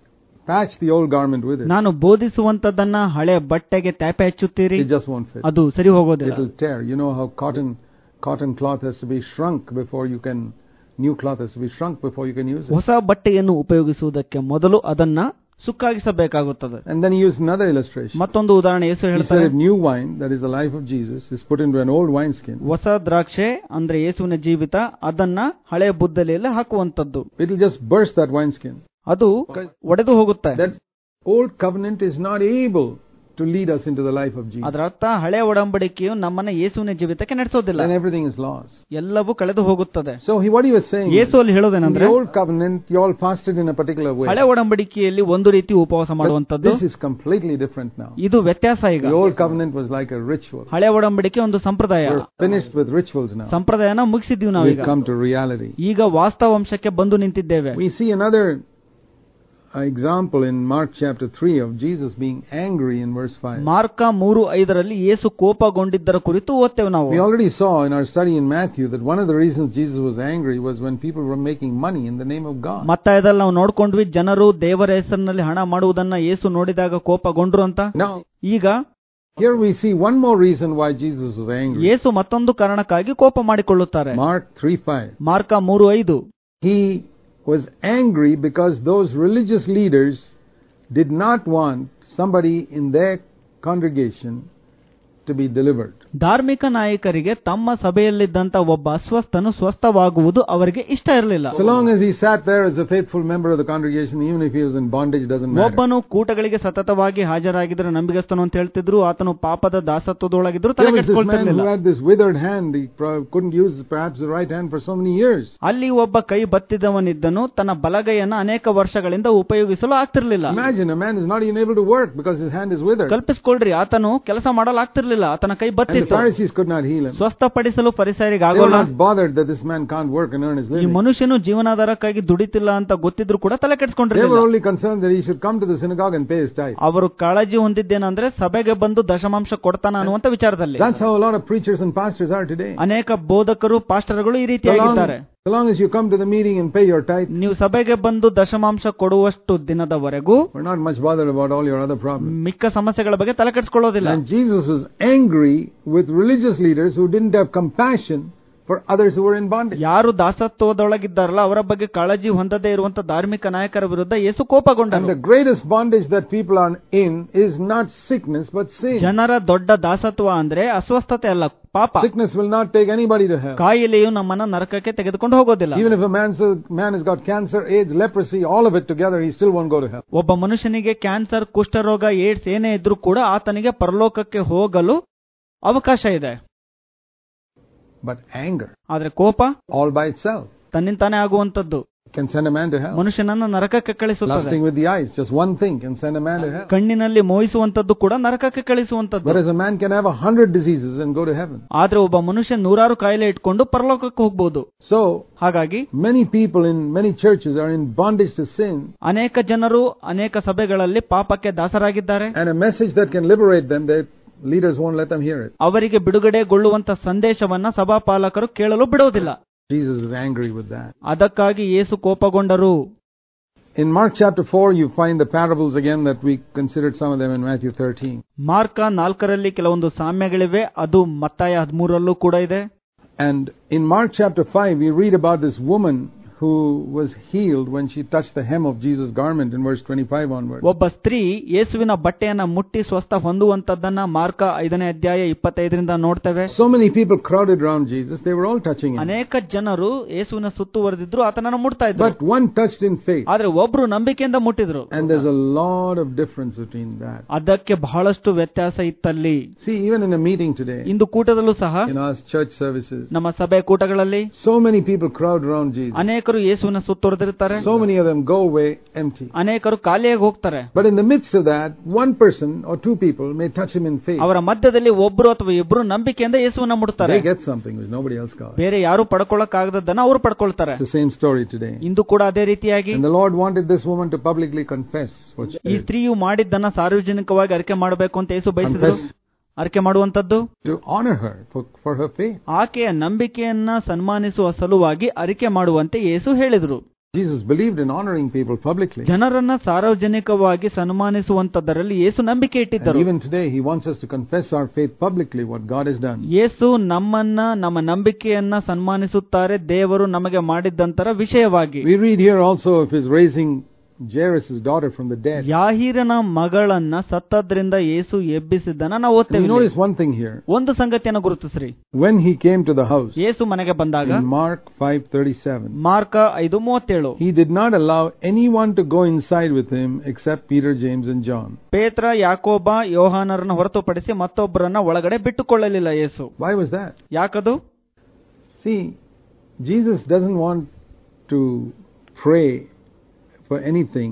[SPEAKER 1] patch the old garment with it.
[SPEAKER 2] ನಾನು ಬೋಧಿಸುವಂತದನ್ನ ಹಳೆ ಬಟ್ಟೆಗೆ ತ್ಯಾಪೆ ಹಚ್ಚುತ್ತೀರಿ,
[SPEAKER 1] It just won't fit.
[SPEAKER 2] ಅದು ಸರಿ ಹೋಗೋದಿಲ್ಲ.
[SPEAKER 1] It will tear. You know how cotton cotton cloth has to be shrunk before you can new cloth has to be shrunk before you can use it.
[SPEAKER 2] ಹೊಸ ಬಟ್ಟೆಯನ್ನು ಉಪಯೋಗಿಸುವುದಕ್ಕೆ ಮೊದಲು ಅದನ್ನ ಸುಕ್ಕಾಗಿಸಬೇಕಾಗುತ್ತದೆ.
[SPEAKER 1] And then he used another illustration.
[SPEAKER 2] ಮತ್ತೊಂದು ಉದಾಹರಣೆ ಯೇಸು
[SPEAKER 1] He said
[SPEAKER 2] ಹೇಳ್ತಾರೆ,
[SPEAKER 1] if new wine, that is the life of Jesus, is put into an old wineskin,
[SPEAKER 2] ಹೊಸ ದ್ರಾಕ್ಷೆ ಅಂದ್ರೆ ಯೇಸುವಿನ ಜೀವಿತ, ಅದನ್ನ ಹಳೆಯ ಬುದ್ದಲಿಯಲ್ಲಿ ಹಾಕುವಂತದ್ದು,
[SPEAKER 1] it will just burst that wineskin.
[SPEAKER 2] ಅದು ಒಡೆದು ಹೋಗುತ್ತೆ.
[SPEAKER 1] That old covenant is not able to lead us into the life of Jesus.
[SPEAKER 2] ಅದರ ಅರ್ಥ ಹಳೆಯ ಒಡಂಬಡಿಕೆಯು ನಮ್ಮನ್ನ ಯೇಸುವಿನ ಜೀವಿತಕ್ಕೆ ನಡೆಸೋದಿಲ್ಲ,
[SPEAKER 1] Then everything is lost.
[SPEAKER 2] ಎಲ್ಲವೂ ಕಳೆದು ಹೋಗುತ್ತದೆ.
[SPEAKER 1] So he, what he was saying,
[SPEAKER 2] ಯೇಸು ಅಲ್ಲಿ
[SPEAKER 1] in
[SPEAKER 2] ಹೇಳೋದೇನಂದ್ರೆ,
[SPEAKER 1] the old covenant you all fasted in a particular way.
[SPEAKER 2] ಹಳೆ ಒಡಂಬಡಿಕೆಯಲ್ಲಿ ಒಂದು ರೀತಿ ಉಪವಾಸ
[SPEAKER 1] But
[SPEAKER 2] ಮಾಡುವಂತದ್ದು,
[SPEAKER 1] this is completely different now.
[SPEAKER 2] ಇದು ವ್ಯತ್ಯಾಸ ಈಗ.
[SPEAKER 1] The old covenant was like a ritual.
[SPEAKER 2] ಹಳೆ ಒಡಂಬಡಿಕೆ ಒಂದು ಸಂಪ್ರದಾಯ.
[SPEAKER 1] We're finished with rituals now.
[SPEAKER 2] ಸಂಪ್ರದಾಯನ ಮುಗಿಸಿದ್ದೀವಿ
[SPEAKER 1] We've
[SPEAKER 2] ನಾವೀಗ,
[SPEAKER 1] come to reality.
[SPEAKER 2] ಈಗ ವಾಸ್ತವಾಂಶಕ್ಕೆ ಬಂದು ನಿಂತಿದ್ದೇವೆ.
[SPEAKER 1] We see another uh, example in Mark chapter three of Jesus being angry in verse five.
[SPEAKER 2] Mark ಮೂರು ಐದರಲ್ಲಿ ಯೇಸು ಕೋಪಗೊಂಡಿದ್ದರ ಕುರಿತು ಓದ್ತೇವೆ ನಾವು.
[SPEAKER 1] We already saw in our study in Matthew that one of the reasons Jesus was angry was when people were making money in the name of God.
[SPEAKER 2] ಮತ್ತಾಯದಲ್ಲಿ ನಾವು ನೋಡ್ಕೊಂಡ್ವಿ, ಜನರು ದೇವರ ಹೆಸರಿನಲ್ಲಿ ಹಣ ಮಾಡುವುದನ್ನ ಯೇಸು ನೋಡಿದಾಗ ಕೋಪಗೊಂಡ್ರು ಅಂತ.
[SPEAKER 1] Now,
[SPEAKER 2] ಈಗ
[SPEAKER 1] here we see one more reason why Jesus was angry.
[SPEAKER 2] ಯೇಸು ಮತ್ತೊಂದು ಕಾರಣಕ್ಕಾಗಿ ಕೋಪ ಮಾಡಿಕೊಳ್ಳುತ್ತಾರೆ.
[SPEAKER 1] Mark three five.
[SPEAKER 2] ಮಾರ್ಕ ಮೂರು ಐದು.
[SPEAKER 1] He was angry because those religious leaders did not want somebody in their congregation to be delivered.
[SPEAKER 2] ಧಾರ್ಮಿಕ ನಾಯಕರಿಗೆ ತಮ್ಮ ಸಭೆಯಲ್ಲಿದ್ದಂತ ಒಬ್ಬ ಅಸ್ವಸ್ಥನು ಸ್ವಸ್ಥವಾಗುವುದು ಅವರಿಗೆ ಇಷ್ಟ ಇರಲಿಲ್ಲ.
[SPEAKER 1] So long as he sat there as a faithful member of the congregation, even if he was in bondage, doesn't matter.
[SPEAKER 2] ಒಬ್ಬನು ಕೂಟಗಳಿಗೆ ಸತತವಾಗಿ ಹಾಜರಾಗಿದ್ರೆ ನಂಬಿಗಸ್ತನು ಅಂತ ಹೇಳ್ತಿದ್ರು, ಆತನು ಪಾಪದ ದಾಸತ್ವದೊಳಗಿದ್ರು
[SPEAKER 1] There
[SPEAKER 2] ತಲೆ
[SPEAKER 1] was this man
[SPEAKER 2] ಕೆಡಿಸಿಕೊಳ್ತಿರ್ಲಿಲ್ಲ.
[SPEAKER 1] who had this withered hand. He pro- couldn't use perhaps the right hand for so many years.
[SPEAKER 2] ಅಲ್ಲಿ ಒಬ್ಬ ಕೈ ಬತ್ತಿದವನಿದ್ದನು, ತನ್ನ ಬಲಗೈಯನ್ನು ಅನೇಕ ವರ್ಷಗಳಿಂದ ಉಪಯೋಗಿಸಲು ಆಗ್ತಿರ್ಲಿಲ್ಲ.
[SPEAKER 1] Imagine a man who's not even able to work because his hand is withered.
[SPEAKER 2] ಕಲ್ಪಿಸಿಕೊಳ್ಳ್ರಿ, ಆತನು ಕೆಲಸ ಮಾಡಲು ಆಗ್ತಿರ್ಲಿಲ್ಲ, ಆತನ ಕೈ
[SPEAKER 1] And the
[SPEAKER 2] ಬತ್ತಿತ್ತು.
[SPEAKER 1] Pharisees could not heal him.
[SPEAKER 2] ಸ್ವಸ್ಥಪಡಿಸಲು ಫರಿಸಾಯರಿಗೆ
[SPEAKER 1] They were
[SPEAKER 2] ಆಗೋಲ್ಲ.
[SPEAKER 1] not bothered that this man can't work and earn his
[SPEAKER 2] ಈ
[SPEAKER 1] living.
[SPEAKER 2] ಮನುಷ್ಯನು ಜೀವನಾಧಾರಕ್ಕಾಗಿ ದುಡಿತಿಲ್ಲ ಅಂತ ಗೊತ್ತಿದ್ರು ಕೂಡ ತಲೆ
[SPEAKER 1] They were
[SPEAKER 2] ಕೆಡಿಸಿಕೊಂಡಿರಲಿಲ್ಲ.
[SPEAKER 1] only concerned that he should come to the synagogue and pay his tithe.
[SPEAKER 2] ಅವರು ಕಾಳಜಿ ಹೊಂದಿದ್ದೇನಂದ್ರೆ ಸಭೆಗೆ ಬಂದು ದಶಮಾಂಶ ಕೊಡ್ತಾನ ಅನ್ನುವಂತ ವಿಚಾರದಲ್ಲಿ.
[SPEAKER 1] That's how a lot of preachers and pastors are today.
[SPEAKER 2] ಅನೇಕ ಬೋಧಕರು ಪಾಸ್ಟರ್ಗಳು ಈ
[SPEAKER 1] So long,
[SPEAKER 2] ರೀತಿಯಾಗಿದ್ದಾರೆ.
[SPEAKER 1] so long as you come to the meeting and pay your tithe,
[SPEAKER 2] ನೀವು ಸಭೆಗೆ ಬಂದು ದಶಮಾಂಶ ಕೊಡುವಷ್ಟು ದಿನದವರೆಗೂ
[SPEAKER 1] we're not much bothered about all your other problems.
[SPEAKER 2] ಮಿಕ್ಕ ಸಮಸ್ಯೆಗಳ ಬಗ್ಗೆ ತಲೆ ಕೆಡಿಸಿಕೊಳ್ಳೋದಿಲ್ಲ.
[SPEAKER 1] And Jesus was angry with religious leaders who didn't have compassion for others who were in bondage.
[SPEAKER 2] ಯಾರು ದಾಸತ್ವದೊಳಗಿದ್ದಾರಲ್ಲ ಅವರ ಬಗ್ಗೆ ಕಾಳಜಿ ಹೊಂದದೇ ಇರುವಂತ ಧಾರ್ಮಿಕ ನಾಯಕರ ವಿರುದ್ಧ ಯೇಸು
[SPEAKER 1] And
[SPEAKER 2] ಕೋಪಗೊಂಡನು.
[SPEAKER 1] the greatest bondage that people are in is not sickness but sin.
[SPEAKER 2] ಜನರ ದೊಡ್ಡ ದಾಸತ್ವ ಅಂದ್ರೆ ಅಸ್ವಸ್ಥತೆ ಅಲ್ಲ, ಪಾಪ.
[SPEAKER 1] Sickness will not take anybody to hell.
[SPEAKER 2] ಕಾಯಿಲೆಯು ನಮ್ಮನ್ನ ನರಕಕ್ಕೆ ತೆಗೆದುಕೊಂಡು ಹೋಗೋದಿಲ್ಲ.
[SPEAKER 1] Even if a man's, man has got cancer, AIDS, leprosy, all of it together, he still won't go to hell.
[SPEAKER 2] ಒಬ್ಬ ಮನುಷ್ಯನಿಗೆ ಕ್ಯಾನ್ಸರ್, ಕುಷ್ಠರೋಗ, ಏಡ್ಸ್ ಏನೇ ಇದ್ರೂ ಕೂಡ ಆತನಿಗೆ ಪರಲೋಕಕ್ಕೆ ಹೋಗಲು ಅವಕಾಶ ಇದೆ.
[SPEAKER 1] But anger,
[SPEAKER 2] ಆದ್ರೆ ಕೋಪ
[SPEAKER 1] all by itself,
[SPEAKER 2] ತನ್ನಿಂತಾನೇ ಆಗುವಂತದ್ದು
[SPEAKER 1] can send a man to hell.
[SPEAKER 2] ಮನುಷ್ಯನನ್ನ ನರಕಕ್ಕೆ ಕಳಿಸುತ್ತದೆ.
[SPEAKER 1] Lusting with the eyes, just one thing can send a man to hell.
[SPEAKER 2] ಕಣ್ಣಿನಲ್ಲಿ ಮೋಹಿಸುವಂತದ್ದು ಕೂಡ ನರಕಕ್ಕೆ ಕಳಿಸುವಂತದ್ದು.
[SPEAKER 1] Whereas a man can have a hundred diseases and go to heaven.
[SPEAKER 2] ಆದ್ರೆ ಒಬ್ಬ ಮನುಷ್ಯ ನೂರಾರು ಕಾಯಿಲೆ ಇಟ್ಕೊಂಡು ಪರಲೋಕಕ್ಕೆ ಹೋಗಬಹುದು.
[SPEAKER 1] So,
[SPEAKER 2] ಹಾಗಾಗಿ
[SPEAKER 1] many people in many churches are in bondage to sin,
[SPEAKER 2] ಅನೇಕ ಜನರು ಅನೇಕ ಸಭೆಗಳಲ್ಲಿ ಪಾಪಕ್ಕೆ ದಾಸರಾಗಿದ್ದಾರೆ.
[SPEAKER 1] and a message that can liberate them, their leaders won't let them hear it.
[SPEAKER 2] ಅವರಿಗೆ ಬಿಡುಗಡೆಗೊಳ್ಳುವಂತ ಸಂದೇಶವನ್ನ ಸಭಾಪಾಲಕರು ಕೇಳಲು ಬಿಡೋದಿಲ್ಲ.
[SPEAKER 1] Jesus is angry with that.
[SPEAKER 2] ಅದಕ್ಕಾಗಿ ಯೇಸು ಕೋಪಗೊಂಡರು.
[SPEAKER 1] In Mark chapter four, you find the parables again that we considered some of them in Matthew thirteen.
[SPEAKER 2] Mark ನಾಲ್ಕರಲ್ಲಿ ಕೆಲವೊಂದು ಸಾಮ್ಯಗಳಿವೆ, ಅದು ಮತ್ತಾಯ ಹದಿಮೂರಲ್ಲೂ ಕೂಡ ಇದೆ.
[SPEAKER 1] And in Mark chapter five, we read about this woman who was healed when she touched the hem of Jesus' garment in verse twenty-five onward.
[SPEAKER 2] ಒಬ್ಬ ಸ್ತ್ರೀ ಯೇಸುವಿನ ಬಟ್ಟೆಯನ್ನ ಮುಟ್ಟಿ ಸ್ವಸ್ಥ ಹೊಂದುವಂತದ್ದನ್ನ ಮಾರ್ಕ ಐದನೇ ಅಧ್ಯಾಯ ಇಪ್ಪತ್ತೈದರಿಂದ ನೋಡ್ತೇವೆ.
[SPEAKER 1] So many people crowded around Jesus, they were all touching him.
[SPEAKER 2] ಅನೇಕ ಜನರು ಯೇಸುವಿನ ಸುತ್ತುವರೆದಿದ್ರು, ಆತನನ್ನ ಮುಟ್ತಾ ಇದ್ರು.
[SPEAKER 1] But one touched in faith.
[SPEAKER 2] ಆದ್ರೆ ಒಬ್ರು ನಂಬಿಕೆಯಿಂದ ಮುಟ್ಟಿದ್ರು.
[SPEAKER 1] And there's a lot of difference between that.
[SPEAKER 2] ಅದಕ್ಕೆ ಬಹಳಷ್ಟು ವ್ಯತ್ಯಾಸ ಇತ್ತಲ್ಲಿ.
[SPEAKER 1] See, even in a meeting today,
[SPEAKER 2] ಇಂದು ಕೂಟದಲ್ಲೂ ಸಹ,
[SPEAKER 1] in our church services,
[SPEAKER 2] ನಮ್ಮ ಸಭೆ ಕೂಟಗಳಲ್ಲಿ
[SPEAKER 1] so many people crowd around Jesus.
[SPEAKER 2] ಅನೇಕರು ಯೇಸುವಿನ ಸುತ್ತುವರೆದಿರ್ತಾರೆ.
[SPEAKER 1] So many of them go away empty.
[SPEAKER 2] ಅನೇಕರು ಖಾಲಿಯಾಗಿ ಹೋಗ್ತಾರೆ.
[SPEAKER 1] But in the midst of that, one person or two people may touch him in faith.
[SPEAKER 2] ಅವರ ಮಧ್ಯದಲ್ಲಿ ಒಬ್ರು ಅಥವಾ ಇಬ್ರು ನಂಬಿಕೆಯಿಂದ ಯೇಸುವನ್ನ ಮುಟ್ತಾರೆ.
[SPEAKER 1] They get something which nobody else got.
[SPEAKER 2] ಬೇರೆ ಯಾರು ಪಡ್ಕೊಳ್ಳಕ್ಕಾಗದದ್ದನ್ನ ಅವರು ಪಡ್ಕೊಳ್ತಾರೆ.
[SPEAKER 1] It's the same story today.
[SPEAKER 2] ಇಂದು ಕೂಡ ಅದೇ ರೀತಿಯಾಗಿ.
[SPEAKER 1] And the Lord wanted this woman to publicly confess what she
[SPEAKER 2] ಈ
[SPEAKER 1] did.
[SPEAKER 2] ಸ್ತ್ರೀಯು ಮಾಡಿದ್ದನ್ನ ಸಾರ್ವಜನಿಕವಾಗಿ ಅರಿಕೆ ಮಾಡಬೇಕು ಅಂತ ಯೇಸು ಬಯಸಿದ್ರು. ಅರಿಕೆ ಮಾಡುವಂತದ್ದು,
[SPEAKER 1] To honor her for, for her faith.
[SPEAKER 2] ಆಕೆಯ ನಂಬಿಕೆಯನ್ನ ಸನ್ಮಾನಿಸುವ ಸಲುವಾಗಿ ಅರಿಕೆ ಮಾಡುವಂತೆ ಯೇಸು ಹೇಳಿದ್ರು.
[SPEAKER 1] Jesus believed in honoring people publicly.
[SPEAKER 2] ಜನರನ್ನ ಸಾರ್ವಜನಿಕವಾಗಿ ಸನ್ಮಾನಿಸುವಂತದರಲ್ಲಿ ಯೇಸು ನಂಬಿಕೆ ಇಟ್ಟಿದ್ದರು.
[SPEAKER 1] And even today he wants us to confess our faith publicly, what God has done.
[SPEAKER 2] ಯೇಸು ನಮ್ಮನ್ನ ನಮ್ಮ ನಂಬಿಕೆಯನ್ನ ಸನ್ಮಾನಿಸುತ್ತಾರೆ, ದೇವರು ನಮಗೆ ಮಾಡಿದ್ದಂತರ ವಿಷಯವಾಗಿ.
[SPEAKER 1] We read here also of his raising Jairus' daughter from the dead.
[SPEAKER 2] ಯಾಹೀರನ ಮಗಳನ್ನ ಸತ್ತದ್ರಿಂದ ಯೇಸು ಎಬ್ಬಿಸಿದ್ದನ್ನ ನಾವು ಓದ್ತೇವೆ.
[SPEAKER 1] Notice one thing here.
[SPEAKER 2] ಒಂದು ಸಂಗತಿಯನ್ನು ಗುರುತಿಸ್ರಿ.
[SPEAKER 1] When he came to the house,
[SPEAKER 2] ಯೇಸು ಮನೆಗೆ ಬಂದಾಗ,
[SPEAKER 1] in Mark five thirty-seven,
[SPEAKER 2] mark ಐದು ಮೂವತ್ತೇಳು,
[SPEAKER 1] he did not allow anyone to go inside with him except Peter, James and John.
[SPEAKER 2] ಪೇತ್ರ, ಯಾಕೋಬ, ಯೋಹಾನರನ್ನು ಹೊರತುಪಡಿಸಿ ಮತ್ತೊಬ್ಬರನ್ನ ಒಳಗಡೆ ಬಿಟ್ಟುಕೊಳ್ಳಲಿಲ್ಲ ಯೇಸು.
[SPEAKER 1] Why was that?
[SPEAKER 2] ಯಾಕದು?
[SPEAKER 1] See, Jesus doesn't want to pray for anything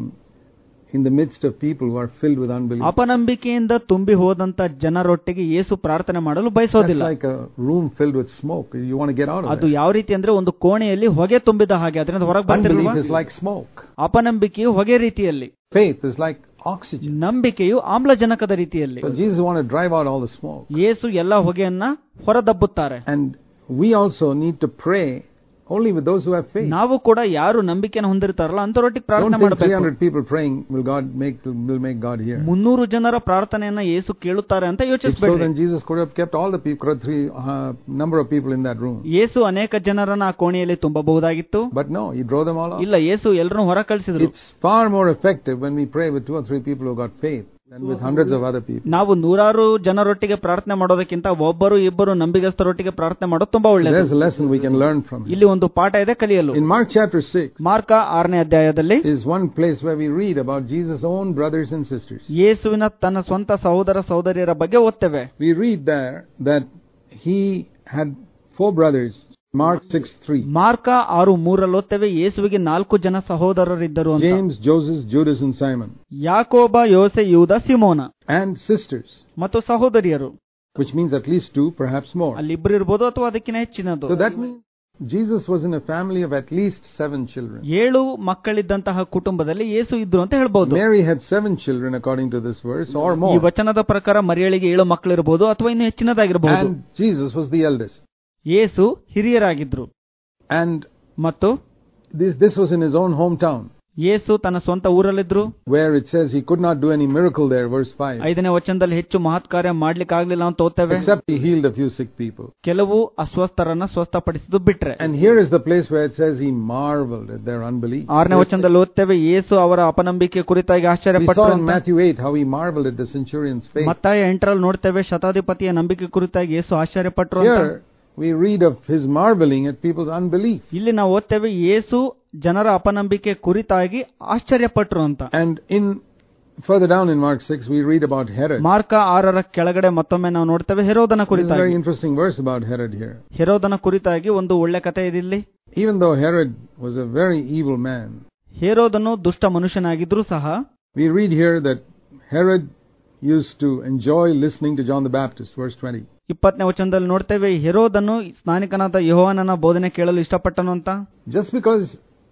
[SPEAKER 1] in the midst of people who are filled with unbelief.
[SPEAKER 2] ಅಪನಂಬಿಕೆಯಿಂದ ತುಂಬಿ ಹೋದಂತ ಜನರೊಟ್ಟಿಗೆ ಯೇಸು ಪ್ರಾರ್ಥನೆ ಮಾಡಲು ಬಯಸೋದಿಲ್ಲ.
[SPEAKER 1] It's like a room filled with smoke. You want to get out of it.
[SPEAKER 2] ಅದು ಯಾವ ರೀತಿ ಅಂದ್ರೆ ಒಂದು ಕೋಣೆಯಲ್ಲಿ ಹೊಗೆ ತುಂಬಿದ ಹಾಗೆ, ಅದರಿಂದ ಹೊರಗೆ ಬರ್ತಿರಲ್ವಾ?
[SPEAKER 1] Unbelief is like smoke.
[SPEAKER 2] ಅಪನಂಬಿಕೆಯು ಹೊಗೆ ರೀತಿಯಲ್ಲಿ.
[SPEAKER 1] Faith is like oxygen.
[SPEAKER 2] ನಂಬಿಕೆಯು ಆಮ್ಲಜನಕದ ರೀತಿಯಲ್ಲಿ.
[SPEAKER 1] So Jesus want to drive out all the smoke.
[SPEAKER 2] ಯೇಸು ಎಲ್ಲಾ ಹೊಗೆಯನ್ನ ಹೊರದಬ್ಬುತ್ತಾರೆ.
[SPEAKER 1] And we also need to pray only with those who have faith.
[SPEAKER 2] ನಾವು ಕೂಡ ಯಾರು ನಂಬಿಕೆಯನ್ನು ಹೊಂದಿರ್ತಾರಲ್ಲ ಅಂತವರೊಟ್ಟಿಗೆ ಪ್ರಾರ್ಥನೆ ಮಾಡಬೇಕು.
[SPEAKER 1] three hundred people praying will God make will make God hear.
[SPEAKER 2] ಮುನ್ನೂರು ಜನರ ಪ್ರಾರ್ಥನೆಯನ್ನ ಯೇಸು ಕೇಳುತ್ತಾರೆ ಅಂತ ಯೋಚಿಸಬೇಡಿ.
[SPEAKER 1] So then Jesus could have kept all the people, three uh, number of people in that room.
[SPEAKER 2] ಯೇಸು ಅನೇಕ ಜನರನ್ನ ಆ ಕೋಣೆಯಲ್ಲಿ ತುಂಬಬಹುದಾಗಿತ್ತು.
[SPEAKER 1] But no, he drove them all out.
[SPEAKER 2] ಇಲ್ಲ, ಯೇಸು ಎಲ್ಲರನ್ನು ಹೊರ ಕಳಿಸಿದ್ರು.
[SPEAKER 1] It's far more effective when we pray with two or three people who got faith than with hundreds of other people.
[SPEAKER 2] ನಾವು ನೂರಾರು ಜನರೊಟ್ಟಿಗೆ ಪ್ರಾರ್ಥನೆ ಮಾಡೋದಕ್ಕಿಂತ ಒಬ್ಬರು ಇಬ್ಬರು ನಂಬಿಗಸ್ತರೊಟ್ಟಿಗೆ ಪ್ರಾರ್ಥನೆ ಮಾಡೋದು ತುಂಬಾ ಒಳ್ಳೆಯದು.
[SPEAKER 1] There's a lesson we can learn from.
[SPEAKER 2] ಇಲ್ಲಿ ಒಂದು ಪಾಠ ಇದೆ ಕಲಿಯಲು.
[SPEAKER 1] In Mark chapter six,
[SPEAKER 2] Mark ಆರನೇ ಅಧ್ಯಾಯದಲ್ಲಿ
[SPEAKER 1] is one place where we read about Jesus' own brothers and sisters.
[SPEAKER 2] ಯೇಸುವಿನ ತನ್ನ ಸ್ವಂತ ಸಹೋದರ ಸಹೋದರಿಯರ ಬಗ್ಗೆ ಓದ್ತೇವೆ.
[SPEAKER 1] We read there that he had four brothers. Mark six three.
[SPEAKER 2] Mark ಆರು ಮೂರಲ್ಲಿ ಓದ್ತೇವೆ, ಯೇಸುವಿಗೆ ನಾಲ್ಕು ಜನ ಸಹೋದರರಿದ್ದರು ಅಂತ.
[SPEAKER 1] James, Joseph, Judas and Simon.
[SPEAKER 2] ಯಾಕೋಬ, ಯೋಸೆ, ಯೂದ, ಸಿಮೋನ.
[SPEAKER 1] And sisters.
[SPEAKER 2] ಮತ್ತು ಸಹೋದರಿಯರು.
[SPEAKER 1] Which means at least two, perhaps more.
[SPEAKER 2] ಅಲ್ಲಿ ಇಬ್ಬರು ಇರಬಹುದು ಅಥವಾ ಅದಕ್ಕಿಂತ ಹೆಚ್ಚಿನದು.
[SPEAKER 1] So that means Jesus was in a family of at least seven children.
[SPEAKER 2] ಏಳು ಮಕ್ಕಳಿದ್ದಂತಹ ಕುಟುಂಬದಲ್ಲಿ ಯೇಸು ಇದ್ರು ಅಂತ ಹೇಳ್ಬಹುದು.
[SPEAKER 1] Mary had seven children according to this verse or more.
[SPEAKER 2] ಈ ವಚನದ ಪ್ರಕಾರ ಮರಿಯಳಿಗೆ ಏಳು ಮಕ್ಕಳಿರಬಹುದು ಅಥವಾ ಇನ್ನು ಹೆಚ್ಚಿನದಾಗಿರಬಹುದು.
[SPEAKER 1] And Jesus was the eldest.
[SPEAKER 2] Yesu ಹಿರಿಯರಾಗಿದ್ರು.
[SPEAKER 1] And
[SPEAKER 2] ಮತ್ತು
[SPEAKER 1] this this was in his own hometown.
[SPEAKER 2] ಯೇಸು ತನ್ನ ಸ್ವಂತ ಊರಲ್ಲಿದ್ರು.
[SPEAKER 1] Where it says he could not do any miracle there, verse five.
[SPEAKER 2] ಐದನೇ ವಚನದಲ್ಲಿ ಹೆಚ್ಚು ಮಹತ್ ಕಾರ್ಯ ಮಾಡ್ಲಿಕ್ಕೆ ಆಗ್ಲಿಲ್ಲ ಅಂತ ಓದ್ತೇವೆ.
[SPEAKER 1] Except he healed a few sick people.
[SPEAKER 2] ಕೆಲವು ಅಸ್ವಸ್ಥರನ್ನ ಸ್ವಸ್ಥಪಡಿಸಿದ್ದು ಬಿಟ್ರೆ.
[SPEAKER 1] And here is the place where it says he marveled at their unbelief.
[SPEAKER 2] ಆರನೇ ವಚನದಲ್ಲಿ ಓದ್ತೇವೆ, ಯೇಸು ಅವರ ಅಪನಂಬಿಕೆ ಕುರಿತಾಗಿ ಆಶ್ಚರ್ಯಪಟ್ಟರು.
[SPEAKER 1] We saw in Matthew eight how he marveled at the centurion's faith.
[SPEAKER 2] ಮತ್ತಾಯ ಎಂಟರಲ್ಲಿ ನೋಡ್ತೇವೆ ಶತಾಧಿಪತಿಯ ನಂಬಿಕೆ ಕುರಿತಾಗಿ ಯೇಸು ಆಶ್ಚರ್ಯಪಟ್ಟರು ಅಂತ.
[SPEAKER 1] Here we read of his marveling at people's unbelief.
[SPEAKER 2] ಇಲ್ಲಿ ನಾವು ಓದ್ತೇವೆ ಯೇಸು ಜನರ ಅಪನಂಬಿಕೆ ಕುರಿತಾಗಿ ಆಶ್ಚರ್ಯಪಟ್ಟರು ಅಂತ.
[SPEAKER 1] And in further down in Mark six we read about Herod.
[SPEAKER 2] Mark ಆರರ ಕೆಳಗಡೆ ಮತ್ತೊಮ್ಮೆ ನಾವು ನೋಡ್ತೇವೆ ಹೆರೋದನ ಕುರಿತಾಗಿ.
[SPEAKER 1] This is a very interesting verse about Herod here.
[SPEAKER 2] ಹೆರೋದನ ಕುರಿತಾಗಿ ಒಂದು ಒಳ್ಳೆ ಕಥೆ ಇದೆ ಇಲ್ಲಿ.
[SPEAKER 1] Even though Herod was a very evil man,
[SPEAKER 2] ಹೆರೋದನು ದುಷ್ಟ ಮನುಷ್ಯನಾಗಿದ್ರೂ ಸಹ,
[SPEAKER 1] we read here that Herod used to enjoy listening to John the Baptist, verse twenty.
[SPEAKER 2] ಇಪ್ಪತ್ತನೇ ವಚನದಲ್ಲಿ ನೋಡ್ತೇವೆ ಯೆಹೂದನು ಸ್ನಾನಿಕನಾದ ಯೋಹಾನನ ಬೋಧನೆ ಕೇಳಲು ಇಷ್ಟಪಟ್ಟನು ಅಂತ.
[SPEAKER 1] Just because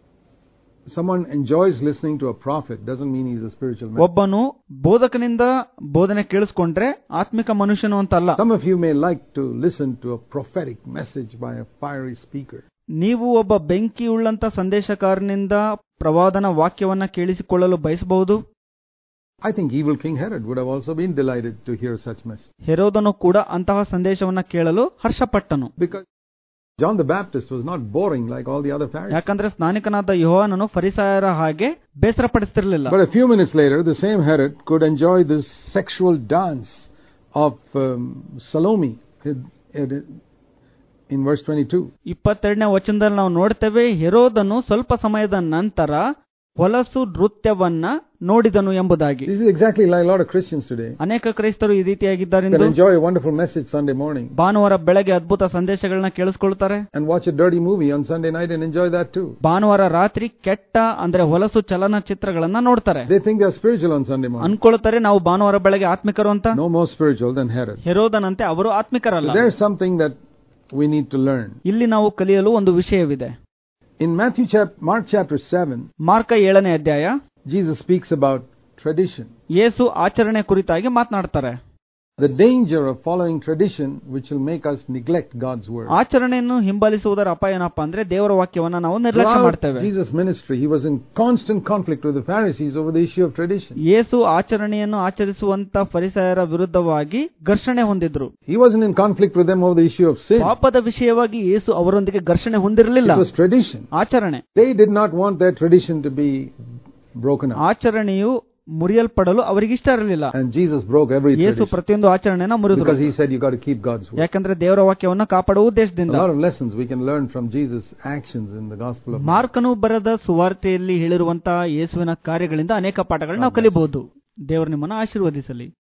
[SPEAKER 1] someone enjoys listening to a prophet doesn't mean he's a spiritual man.
[SPEAKER 2] ಒಬ್ಬನು ಬೋಧಕನಿಂದ ಬೋಧನೆ ಕೇಳಿಸಿಕೊಂಡ್ರೆ ಆತ್ಮಿಕ ಮನುಷ್ಯನು ಅಂತ ಅಲ್ಲ.
[SPEAKER 1] Some of you may like to listen to a prophetic message by a fiery speaker.
[SPEAKER 2] ನೀವು ಒಬ್ಬ ಬೆಂಕಿ ಉಳ್ಳಂತ ಸಂದೇಶಕಾರನಿಂದ ಪ್ರವಾದನ ವಾಕ್ಯವನ್ನ ಕೇಳಿಸಿಕೊಳ್ಳಲು ಬಯಸಬಹುದು.
[SPEAKER 1] I think evil King Herod would have also been delighted to hear such message.
[SPEAKER 2] ಹೆರೋದನು ಕೂಡ ಅಂತಹ ಸಂದೇಶವನ್ನ ಕೇಳಲು ಹರ್ಷಪಟ್ಟನು.
[SPEAKER 1] Because John the Baptist was not boring like all the other Pharisees.
[SPEAKER 2] ಯಾಕಂದ್ರೆ ಸ್ನಾನಿಕನಾದ ಯೋಹಾನನು ಫರಿಸಾಯರ ಹಾಗೆ ಬೇಸರಪಡಿಸುತ್ತಿರಲಿಲ್ಲ.
[SPEAKER 1] But a few minutes later the same Herod could enjoy this sexual dance of um, Salome in verse twenty-two.
[SPEAKER 2] ಇಪ್ಪತ್ತೆರಡನೇ ವಚನದಲ್ಲಿ ನಾವು ನೋಡ್ತೇವೆ ಹೆರೋದನು ಸ್ವಲ್ಪ ಸಮಯದ ನಂತರ ಹೊಲಸು ನೃತ್ಯವನ್ನ ನೋಡಿದನು ಎಂಬುದಾಗಿ.
[SPEAKER 1] This is exactly like a lot of Christians today.
[SPEAKER 2] ಅನೇಕ ಕ್ರೈಸ್ತರು ಈ ರೀತಿಯಾಗಿದ್ದಾರೆ.
[SPEAKER 1] They enjoy a wonderful message Sunday morning.
[SPEAKER 2] ಭಾನುವಾರ ಬೆಳಗ್ಗೆ ಅದ್ಭುತ ಸಂದೇಶಗಳನ್ನ ಕೇಳಿಸಿಕೊಳ್ಳುತ್ತಾರೆ.
[SPEAKER 1] And watch a dirty movie on Sunday night and enjoy that too.
[SPEAKER 2] ಭಾನುವಾರ ರಾತ್ರಿ ಕೆಟ್ಟ ಅಂದ್ರೆ ಹೊಲಸು ಚಲನಚಿತ್ರಗಳನ್ನ ನೋಡ್ತಾರೆ.
[SPEAKER 1] They think they are spiritual on Sunday morning.
[SPEAKER 2] ಅನ್ಕೊಳ್ತಾರೆ ನಾವು ಭಾನುವಾರ ಬೆಳಗ್ಗೆ ಆತ್ಮಿಕರು ಅಂತ.
[SPEAKER 1] No more spiritual than Herod.
[SPEAKER 2] ಹೆರೋದನಂತೆ ಅವರು ಆತ್ಮಿಕರಲ್ಲ.
[SPEAKER 1] There is something that we need to learn.
[SPEAKER 2] ಇಲ್ಲಿ ನಾವು ಕಲಿಯಲು ಒಂದು ವಿಷಯವಿದೆ.
[SPEAKER 1] In Matthew chapter Mark chapter seven,
[SPEAKER 2] Mark ಏಳನೇ ಅಧ್ಯಾಯ,
[SPEAKER 1] Jesus speaks about tradition.
[SPEAKER 2] ಯೇಸು ಆಚರಣೆ ಕುರಿತಾಗಿ ಮಾತನಾಡ್ತಾರೆ.
[SPEAKER 1] the danger of following tradition which will make us neglect God's word.
[SPEAKER 2] ಆಚರಣೆಯನ್ನು ಹಿಂಬಾಲಿಸುವುದರ ಅಪಾಯ ಏನಪ್ಪಾ ಅಂದ್ರೆ ದೇವರ ವಾಕ್ಯವನ್ನು ನಾವು ನಿರ್ಲಕ್ಷ್ಯ ಮಾಡ್ತೇವೆ.
[SPEAKER 1] Jesus' ministry, he was in constant conflict with the Pharisees over the issue of tradition.
[SPEAKER 2] ಯೇಸು ಆಚರಣೆಯನ್ನು ಆಚರಿಸುವಂತ ಫರಿಸಾಯರ ವಿರುದ್ಧವಾಗಿ ಘರ್ಷಣೆ ಹೊಂದಿದ್ರು.
[SPEAKER 1] He wasn't in conflict with them over the issue of sin.
[SPEAKER 2] ಪಾಪದ ವಿಷಯವಾಗಿ ಯೇಸು ಅವರೊಂದಿಗೆ ಘರ್ಷಣೆ ಹೊಂದಿರಲಿಲ್ಲ.
[SPEAKER 1] It was tradition.
[SPEAKER 2] ಆಚರಣೆ.
[SPEAKER 1] They did not want their tradition to be broken up.
[SPEAKER 2] ಆಚರಣೆಯು ಮುರಿಯಲ್ಪಡಲು ಅವರಿಗೆ ಇಷ್ಟ ಇರಲಿಲ್ಲ.
[SPEAKER 1] And Jesus broke every tradition.
[SPEAKER 2] ಯೇಸು ಪ್ರತಿಯೊಂದು ಆಚರಣೆಯನ್ನು ಮುರಿದರು.
[SPEAKER 1] Because he said you got to keep God's word.
[SPEAKER 2] ಯಾಕಂದ್ರೆ ದೇವರ ವಾಕ್ಯವನ್ನು ಕಾಪಾಡುವ ಉದ್ದೇಶದಿಂದ.
[SPEAKER 1] A lot of lessons we can learn from Jesus' actions in the gospel of
[SPEAKER 2] ಮಾರ್ಕನು ಬರೆದ ಸುವಾರ್ತೆಯಲ್ಲಿ ಹೇಳಿರುವಂತಹ ಯೇಸುವಿನ ಕಾರ್ಯಗಳಿಂದ ಅನೇಕ ಪಾಠಗಳನ್ನು ನಾವು ಕಲಿಯಬಹುದು. ದೇವರು ನಿಮ್ಮನ್ನು ಆಶೀರ್ವದಿಸಲಿ.